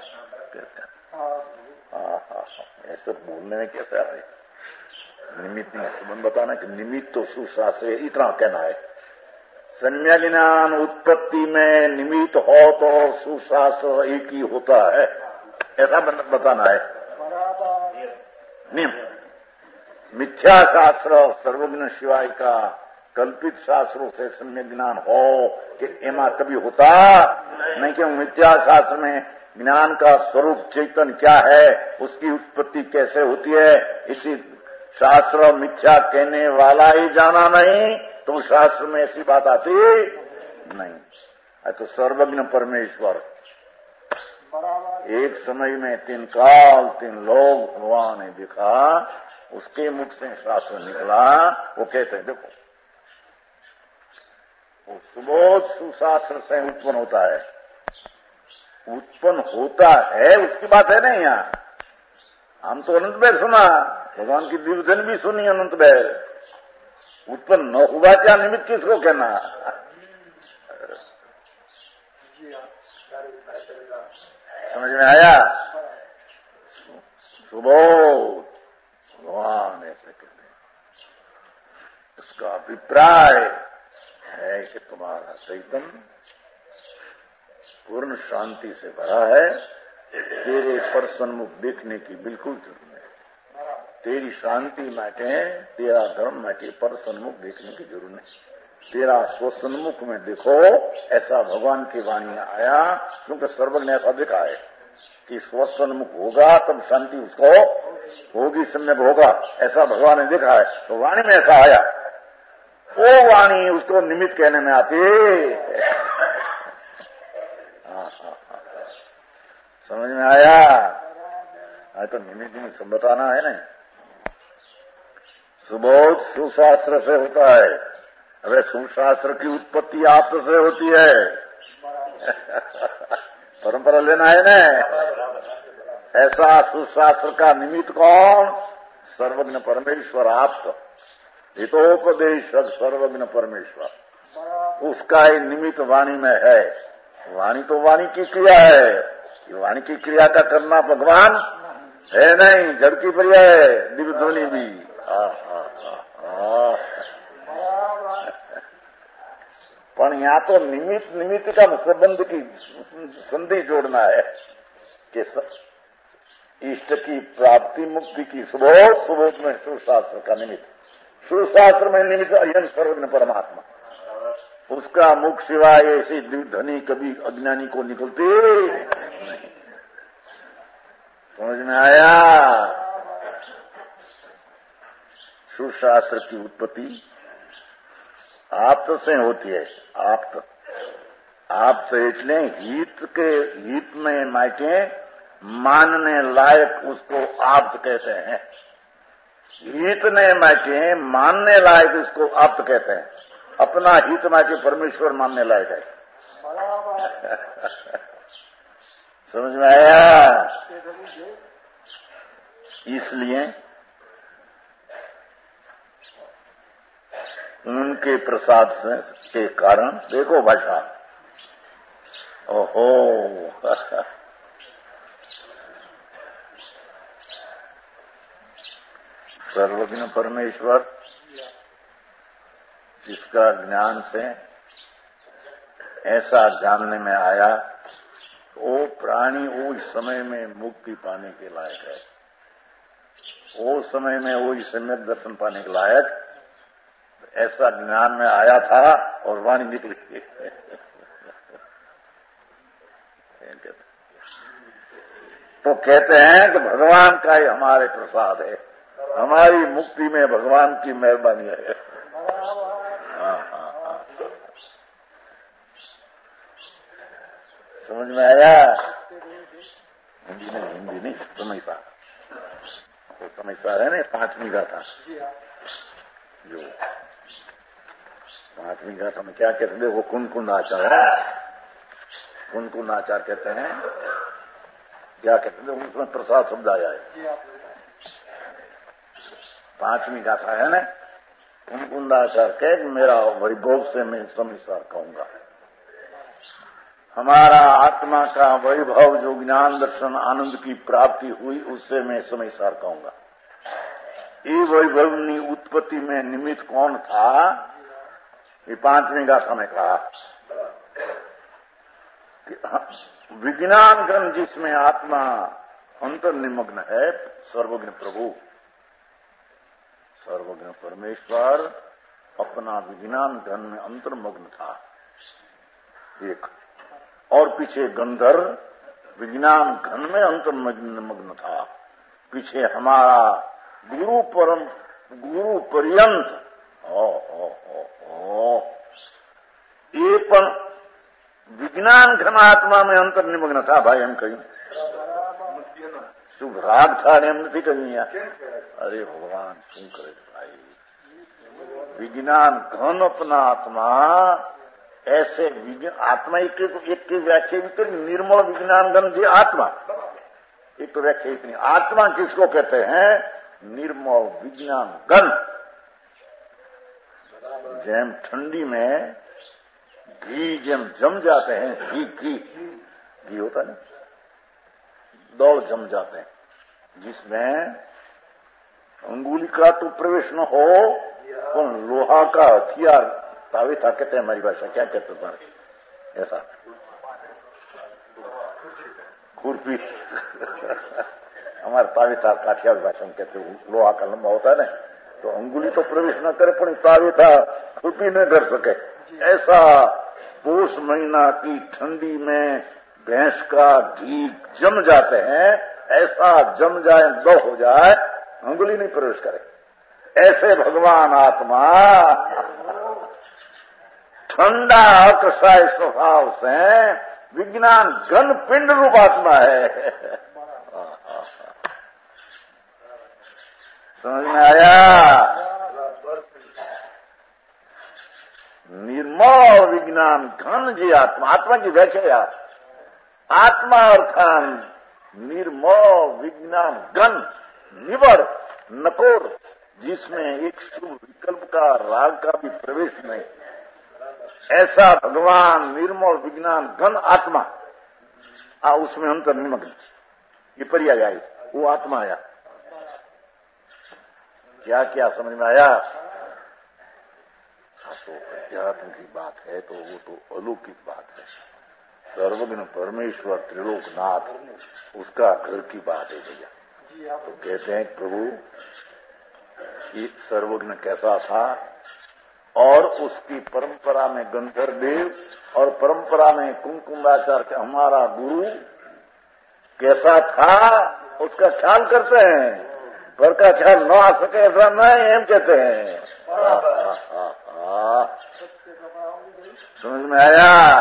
ऐसे बोलने में कैसे आ रहे। निमित्त में संबंध बताना कि निमित्त तो सुशास्त्र, इतना कहना है। सम्यक ज्ञान उत्पत्ति में निमित्त हो तो सुशास्त्र एक ही होता है, ऐसा बताना है नियम। मिथ्या शास्त्र सर्वज्ञ शिवाय का कल्पित शास्त्रों से सम्यक ज्ञान हो कि एमा कभी होता नहीं, क्यों मिथ्या शास्त्र में ज्ञान का स्वरूप चेतन क्या है, उसकी उत्पत्ति कैसे होती है, इसी शास्त्र मिथ्या कहने वाला ही जाना नहीं तो शास्त्र में ऐसी बात आती नहीं है। तो सर्वज्ञ परमेश्वर एक समय में तीन काल तीन लोग भगवान ने देखा, उसके मुख से शास्त्र निकला। वो कहते हैं देखो वो सुबोध सुशास्त्र से उत्पन्न होता है, उत्पन्न होता है उसकी बात है नहीं। यहाँ हम तो अनंत बैर सुना, भगवान की दिव्यधन भी सुनी अनंत बैर। उत्पन्न न हुआ क्या निमित्त किसको कहना। समझ में आया। सुबोध भगवान ऐसे कहते हैं। उसका अभिप्राय है कि तुम्हारा चैतन्य पूर्ण शांति से भरा है, तेरे पर सन्मुख देखने की बिल्कुल जरूरत नहीं। तेरी शांति माटे, तेरा धर्म माटे पर सन्मुख देखने की जरूरत नहीं। तेरा स्वसन्मुख में देखो, ऐसा भगवान की वाणी में आया, क्योंकि सर्वज्ञ ने ऐसा देखा है कि स्वसन्मुख होगा तब शांति उसको होगी, सम्यक होगा, ऐसा भगवान ने देखा है। तो वाणी में ऐसा आया, वो वाणी उसको निमित्त कहने में आती। समझ में आया। आज तो निमित्त निमित्त सब बताना है नहीं। सुबोध सुशास्त्र से होता है। अरे सुशास्त्र की उत्पत्ति आप से होती है। परंपरा लेना है ना। ऐसा सुशास्त्र का निमित्त कौन? सर्वज्ञ परमेश्वर आप। हितोपदेशक सर्वज्ञ परमेश्वर, उसका ही निमित्त वाणी में है। वाणी तो वाणी की क्रिया है, वाणी की क्रिया का करना भगवान है नहीं, जड़ की क्रिया है, दिव्य ध्वनि भी। पर यहाँ तो निमित्त निमित्त का संबंध की संधि जोड़ना है कि इष्ट की प्राप्ति मुक्ति की सुबोध, सुबोध में सुशास्त्र का निमित्त, सुशास्त्र में निमित्त अयन सर्वज्ञ परमात्मा, उसका मुख सिवाय ऐसी ध्वनि कभी अज्ञानी को निकलती नहीं। समझ में आया। सुशास्त्र की उत्पत्ति आप्त से होती है। आप्त आप्त એટલે हित के हित में मायके मानने लायक उसको आप्त कहते हैं। हित ने मायके मानने लायक उसको आप्त कहते हैं। अपना हित मायके परमेश्वर मानने लायक है। समझ में आया। इसलिए उनके प्रसाद से के कारण देखो भाषा, ओहो सर्वज्ञ परमेश्वर जिसका ज्ञान से ऐसा जानने में आया, वो प्राणी उस समय में मुक्ति पाने के लायक है। वो समय में वो सम्यक दर्शन पाने के लायक ऐसा ज्ञान में आया था और वाणी निकली। तो कहते हैं कि भगवान का ही हमारे प्रसाद है, हमारी मुक्ति में भगवान की मेहरबानी है। हाँ हाँ हाँ, समझ में आया। हिंदी नहीं, हिंदी नहीं, समयसा तो समयसा है ना, पांचवी गाथा जो पांचवी गाथा में क्या कहते हैं, वो कुन कुन आचार है। कुन कुन आचार कहते हैं, क्या कहते हैं, उसमें प्रसाद शब्द आया है। पांचवी गाथा है ना, कुन कुन आचार कह मेरा वैभव से मैं समिसार कहूंगा। हमारा आत्मा का वैभव जो ज्ञान दर्शन आनंद की प्राप्ति हुई, उससे मैं समिसार कहूंगा। ये वैभवनी उत्पत्ति में निमित्त कौन था? ये पांचवीं गाथा में कहा कि विज्ञान घन जिसमें आत्मा अंतर्निमग्न है, सर्वज्ञ प्रभु सर्वज्ञ परमेश्वर अपना विज्ञान घन में अंतर्मग्न था एक, और पीछे गंधर्व विज्ञान घन में अंतर्मग्न था। पीछे हमारा गुरु परम गुरु पर्यंत ओ ओ ओ ओ ये पर विज्ञान घन आत्मा में अंतर्निमग्न था। भाई हम कहीं शुभ राग था ने हम नहीं कहीं। अरे भगवान सुन करे भाई, विज्ञान घन अपना आत्मा ऐसे विज्ञान आत्मा एक एक की व्याख्या भी निर्मल विज्ञान घन जी आत्मा, एक तो व्याख्या इतनी। आत्मा किसको कहते हैं? निर्मल विज्ञान घन। जैम ठंडी में घी जम जम जाते हैं, घी घी घी होता है ना, दौड़ जम जाते हैं, जिसमें अंगुली का तो प्रवेश न हो, तो लोहा का हथियार तावे था कहते हैं हमारी भाषा, क्या कहते हैं ऐसा, खुरपी हमारे तावे था काठियावाड़ भाषा में कहते हैं, लोहा का लंबा होता है ना, तो अंगुली तो प्रवेश न करे पर तावे था खुरपी न कर सके। ऐसा पोष महीना की ठंडी में भैंस का घी जम जाते हैं, ऐसा जम जाए, दो हो जाए, अंगुली नहीं प्रवेश करे। ऐसे भगवान आत्मा ठंडा कसाय स्वभाव से विज्ञान घन पिंड रूप आत्मा है। समझ में आया? निर्मल विज्ञान घन जी आत्मा, आत्मा की व्याख्या आत्मा अर्थात निर्मल विज्ञान घन निबर नकोर, जिसमें एक शुभ विकल्प का राग का भी प्रवेश नहीं, ऐसा भगवान निर्मल विज्ञान घन आत्मा आ उसमें अंतर निमग्न। ये पर्याय आई, वो आत्मा आया। क्या क्या समझ में आया? तो अध्यात्म की बात है तो वो तो अलौकिक बात है। सर्वज्ञ परमेश्वर त्रिलोकनाथ, उसका घर की बात है भैया। तो कहते हैं प्रभु कि सर्वज्ञ कैसा था, और उसकी परंपरा में गंधर्व देव और परंपरा में कुमकुमाचार्य हमारा गुरु कैसा था, उसका ख्याल करते हैं। पर का ख्याल न आ सके ऐसा नहीं, हम कहते हैं। आ, आ, आ, आ, समझ में आया?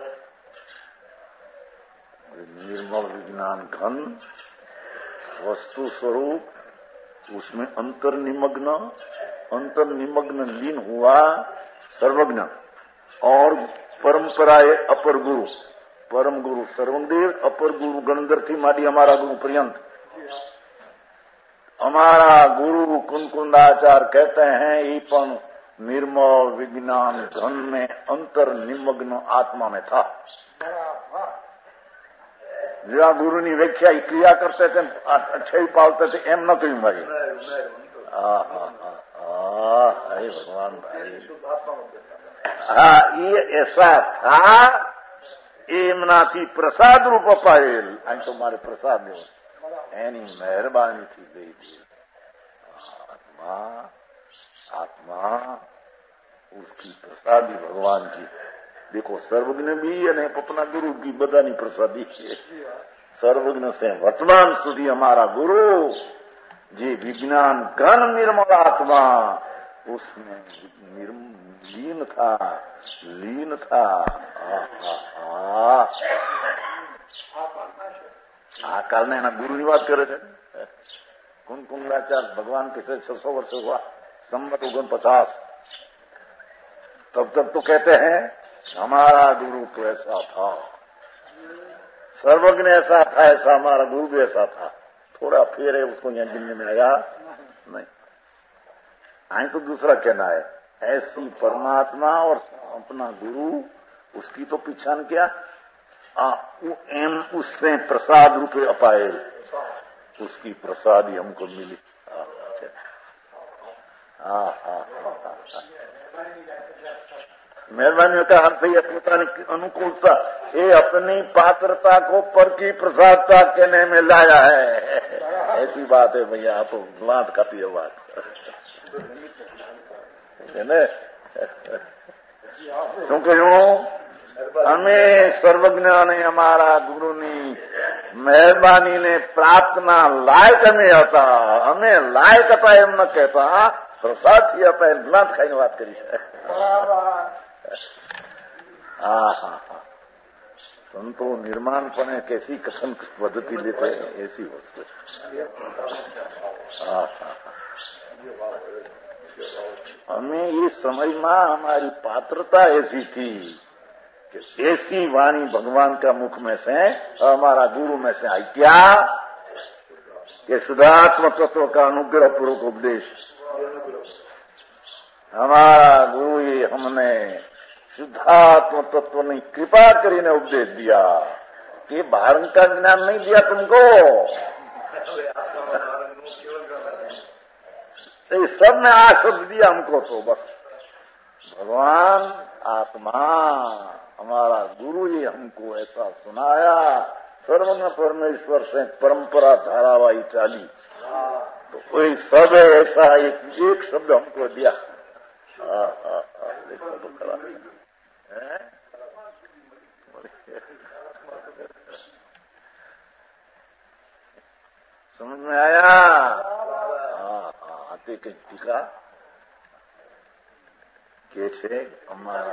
निर्मल विज्ञान घन वस्तु स्वरूप, उसमें अंतर्निमग्न, अंतर्निमग्न लीन हुआ सर्वज्ञ, और परंपराए अपर गुरु, परम गुरु सर्वदेव, अपर गुरु गणधर थी माडी हमारा गुरु पर्यंत। हमारा गुरु कुंकुंदाचार्य कहते हैं ही पण निर्मल विज्ञान घन में अंतर्निमग्न आत्मा में था। जो गुरु ની व्याख्या क्रिया करते थे, अच्छे ही पालते थे, एम न क्यों भाई? अरे भगवान भाई, हाँ ये ऐसा था, एमनाथी प्रसाद रूप अपाયેલ, અહીં તો મારે પ્રસાદ દેવો, એની મહેરબાની થી ગઈ थी आत्मा। आत्मा उसकी प्रसादी भगवान की। देखो सर्वज्ञ भी અને अपना गुरु की बधानी प्रसादी है। सर्वज्ञ से वर्तमान सुधी हमारा गुरु जी विज्ञान घन निर्मल आत्मा, उसमें लीन था, लीन था। आ काल ने गुरु ની વાત કરે છે। कुंकुमाचार्य भगवान के से छह सौ वर्ष हुआ, संवत उगन पचास, तब तक तो कहते हैं हमारा गुरु तो ऐसा था, सर्वज्ञ ऐसा था, ऐसा हमारा गुरु भी ऐसा था। थोड़ा फिर है उसको यहाँ गिनने में आया नहीं। आई तो दूसरा कहना है, ऐसी परमात्मा और अपना गुरु, उसकी तो पहचान क्या, आ, एम उससे प्रसाद रूपे अपाયેલ, उसकी प्रसादी हमको मिली। हाँ हाँ हाँ हाँ। मेहरबानी का अर्थ ही પોતાની अनुकूलता, ये अपनी पात्रता को पर की प्रसादता कहने में लाया है। ऐसी बात है भैया, आप बात काफी बात है ने। શું કહ્યું? અમે સર્વજ્ઞાને અમારા ગુરુની મહેરબાનીને પ્રાપ્તના લાયક અમે હતા। અમે લાયક હતા એમ ન કહેતા, પ્રસાદથી હતા એમ જ્ઞાત ખાઈને વાત કરી છે। હા હા હા, संतो निर्माण पने कैसी कथन पद्धति लेते हैं, ऐसी वस्तु। हमें ये समझ में हमारी पात्रता ऐसी थी कि ऐसी वाणी भगवान का मुख में से, हमारा गुरु में से आई क्या कि शुद्धात्म तत्व का अनुग्रह पूर्वक उपदेश। हमारा गुरु ये हमने शुद्धात्म तत्व ने कृपा करीने उपदेश दिया कि बाहर का ज्ञान नहीं दिया तुमको। तो सब ने आशब्द दिया हमको, तो बस भगवान आत्मा हमारा गुरु ही हमको ऐसा सुनाया। सर्वज्ञ परमेश्वर से परंपरा धारावाही चाली, तो कोई सब ऐसा एक, एक शब्द हमको दिया। हाँ हाँ हाँ, देखो तो खरा है। समझ में आया? हाँ हाँ, आते कई टीका કે છે અમારા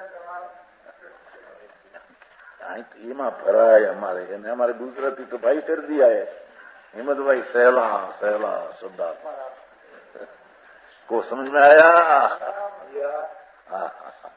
એમાં ભરાય અમારે, અને અમારે ગુજરાતી તો ભાઈ કરી દિયા है हिम्मत भाई। सहला सहला शब्द को समझ में आया? हाँ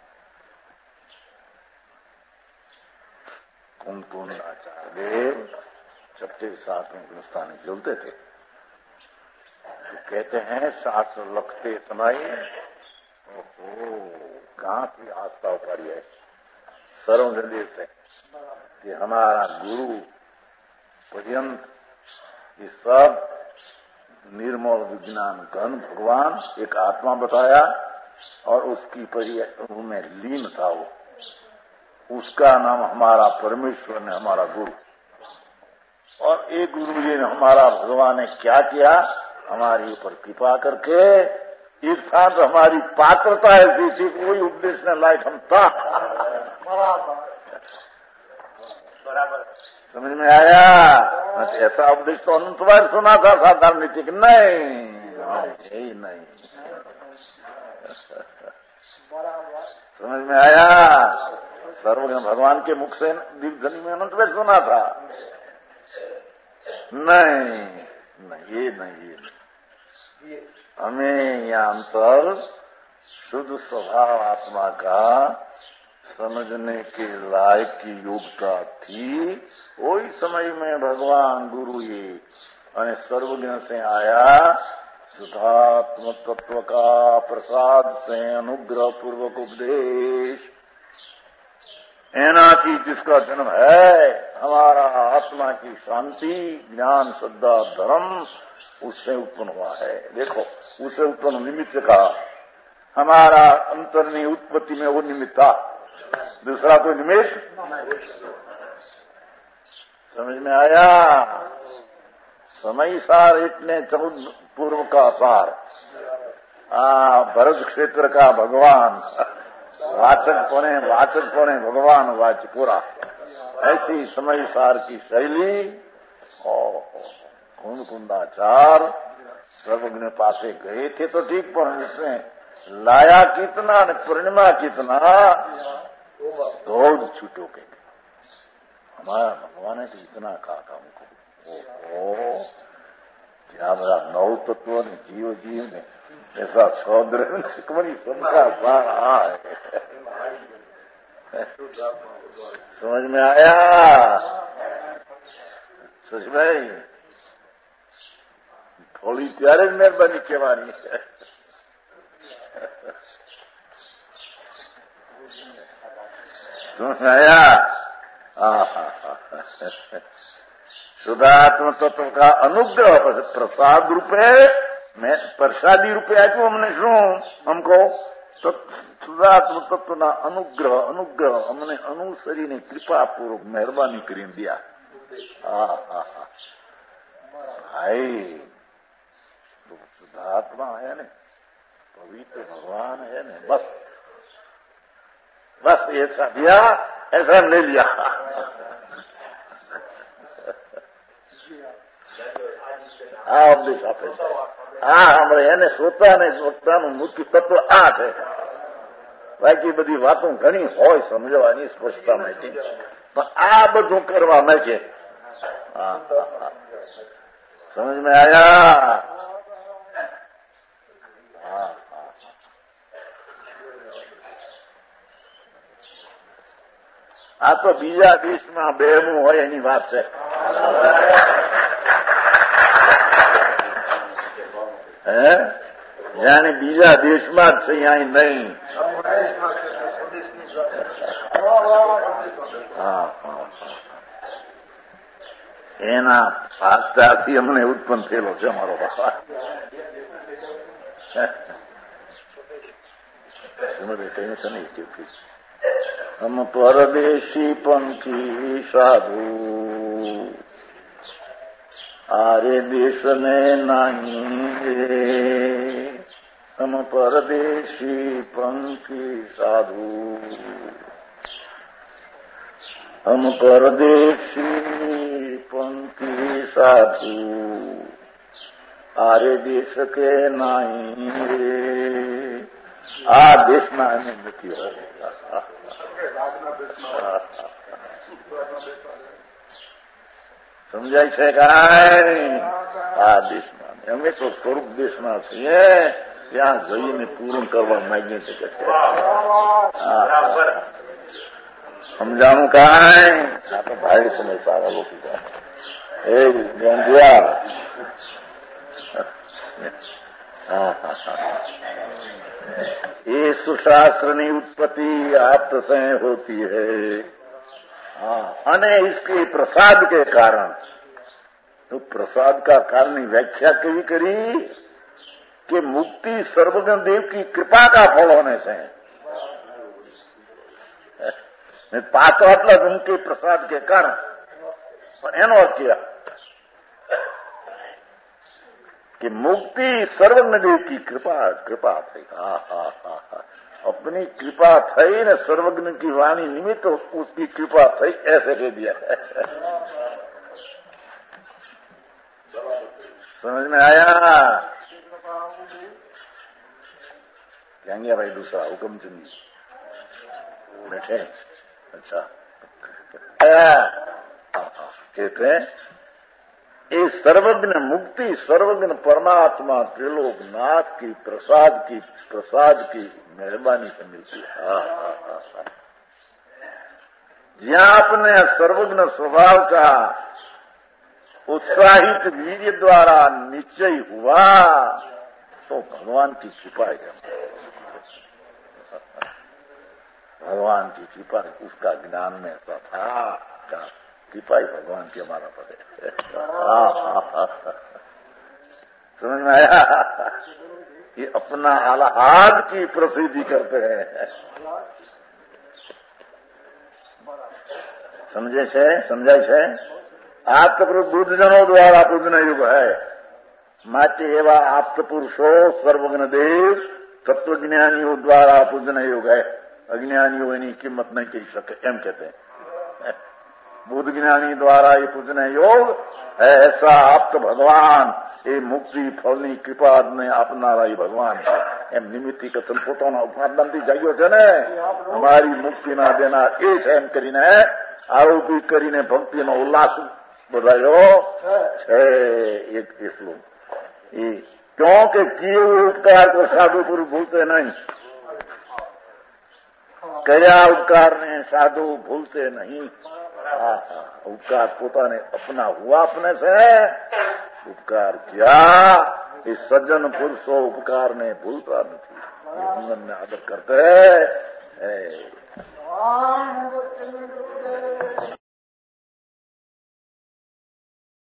कौन कौन आचार्य छठे सातवें हिंदुस्तान में बोलते थे, तो कहते हैं शास्त्र लखते समय ओहो कहाँ की आस्था उपारी है सर्वजन से कि हमारा गुरु पर्यंत ये सब निर्मल विज्ञान घन भगवान एक आत्मा बताया, और उसकी परिया में लीन था वो, उसका नाम हमारा परमेश्वर ने हमारा गुरु। और एक गुरु जी ने हमारा भगवान ने क्या किया, हमारे ऊपर कृपा करके एक था तो हमारी पात्रता ऐसी थी, कोई उपदेश ने लायक हम था। बराबर समझ में आया? ऐसा उपदेश तो अनंत बार सुना था साधारण नीति की, नहीं यही नहीं। समझ में आया? सर्वज्ञ भगवान के मुख से दीर्घनी में अनंत बार सुना था, नहीं नहीं ये नहीं, ये हमें यहाँ अंतर शुद्ध स्वभाव आत्मा का समझने के लायक की योग्यता थी। वही समय में भगवान गुरु ये અને सर्वज्ञ से आया, शुद्धात्म तत्व का प्रसाद से अनुग्रह पूर्वक उपदेश, एनाथी जिसका जन्म है हमारा आत्मा की शांति ज्ञान श्रद्धा धर्म उससे उत्पन्न हुआ है। देखो उससे उत्पन्न निमित्त का हमारा अंतर्नी उत्पत्ति में वो निमित्त था, दूसरा कोई निमित्त। समझ में आया? समय सार इतने चौदह पूर्व का सार, आ भरत क्षेत्र का भगवान वाचक पने वाचक पने भगवान वाच पूरा, ऐसी समय सार की शैली और कुंद कुंदाचार सर्वज्ञ पासे गए थे तो ठीक, पर इसमें लाया कितना ने परिणमा कितना दौड़ छूटो के। हमारा भगवान ने तो इतना कहा था हमको, ओ क्या मेरा नौ तत्व ने जीव जीव ने ऐसा सौद्र सबका सारा है। समझ में आया? सच भाई थोड़ी ત્યારે મહેરબાની કહેવાની છે। समझ में आया? शुद्धात्म तत्व का अनुग्रह प्रसाद रूपे में प्रसादी रूपे आप्યું हमने શું हमको શુદ્ધાત્મ તત્વના અનુગ્રહ અનુગ્રહ અમને અનુસરીને કૃપાપૂર્વક મહેરબાની કરીને દિયા. હા હા હા ભાઈ तो शुद्धात्मा है ने पवित्र भगवान है ने बस बस ऐसा दिया ऐसा ले लिया. આ ઉપદેશ આપે છે. આ હમણાં એને શ્રોતા ને વક્તાનું મુખ્ય તત્વ આ છે. બાકી બધી વાતો ઘણી હોય સમજવાની સ્પષ્ટતા માટે, પણ આ બધું કરવા માટે સમજ મેં આયા. આ તો બીજા દેશમાં બેહવું હોય એની વાત છે. હે જાણે બીજા દેશમાં જ છે, અહીં નહીં. હા એના પાકતાથી અમને ઉત્પન્ન થયેલો છે અમારો બાપા. કહ્યું છે ને હમ પરદેશી પંથી સાધુ આરે દેશ ને નહીં. હમ પરદેશી પંથી સાધુ હમ પરદેશી પંથી સાધુ આરે દેશ કે નહીં. આ દેશના એને નથી હોય. સમજાય છે કાંઈ? આ દેશમાં અમે તો સ્વરૂપ દેશમાં છીએ, ત્યાં જઈને પૂર્ણ કરવા માંગીએ છીએ. સમજાણું કાંઈ? આ તો ભાઈ સમય સારા લોકો એ ગંજ્યા. હા હા હા इस शास्त्र की उत्पत्ति आप्त से होती है. हाँ अने इसके प्रसाद के कारण, तो प्रसाद का कारण की व्याख्या कभी करी कि मुक्ति सर्वज्ञ देव की कृपा का फल होने से. पातो मतलब उनके प्रसाद के कारण एनो अर्थ किया कि मुक्ति सर्वज्ञ देव की कृपा कृपा थी. हाँ हाँ हाँ हाँ अपनी कृपा थी ने सर्वज्ञ की वाणी निमित्त उसकी कृपा थी, ऐसे कह दिया है. समझ में आया? कहेंगे भाई दूसरा हुक्मचंद बैठे. अच्छा आया कहते हैं ये सर्वज्ञ मुक्ति सर्वज्ञ परमात्मा त्रिलोक नाथ की प्रसाद की प्रसाद की मेहरबानी से मिलती है. हाँ हाँ हाँ हाँ जहाँ अपने सर्वज्ञ स्वभाव का उत्साहित वीर्य द्वारा निश्चय हुआ तो भगवान की कृपा है. भगवान की कृपा उसका ज्ञान में ऐसा था, कृपा ही भगवान की हमारा पर है. समझ में आया? ये अपना आह्लाद की प्रसिद्धि करते हैं. समझे छे? समझाय छे? आप्तपुरुष बुद्धजनों द्वारा पूजन युग है. माटे एवा आप्त पुरुषो सर्वज्ञ देव तत्वज्ञानियों द्वारा पूजन युग है. अज्ञानियों एनी कीमत नहीं कही सके एम कहते हैं. बुद्ध ज्ञानी द्वारा ये पूजने योग है. ऐसा आप तो भगवान ये मुक्ति फलनी कृपा ने अपनारा भगवान एम निमित्ति कथन पोताना उपमानથી જાગ્યો છે ને અમારી મુક્તિ ના દેના એ છે એમ કરીને આરોપી કરીને ભક્તિનો ઉલ્લાસ બધાયો છે. એક એટલું એ क्योंकि किए उपकार को साधु पुरुष भूलते नहीं. कया उपकार ने साधु भूलते नहीं. हाँ हाँ उपकार पोता ने अपना हुआ अपने से उपकार किया. इस सज्जन पुरुषो उपकार ने भूलता नहीं. जीवन में आदर करते है.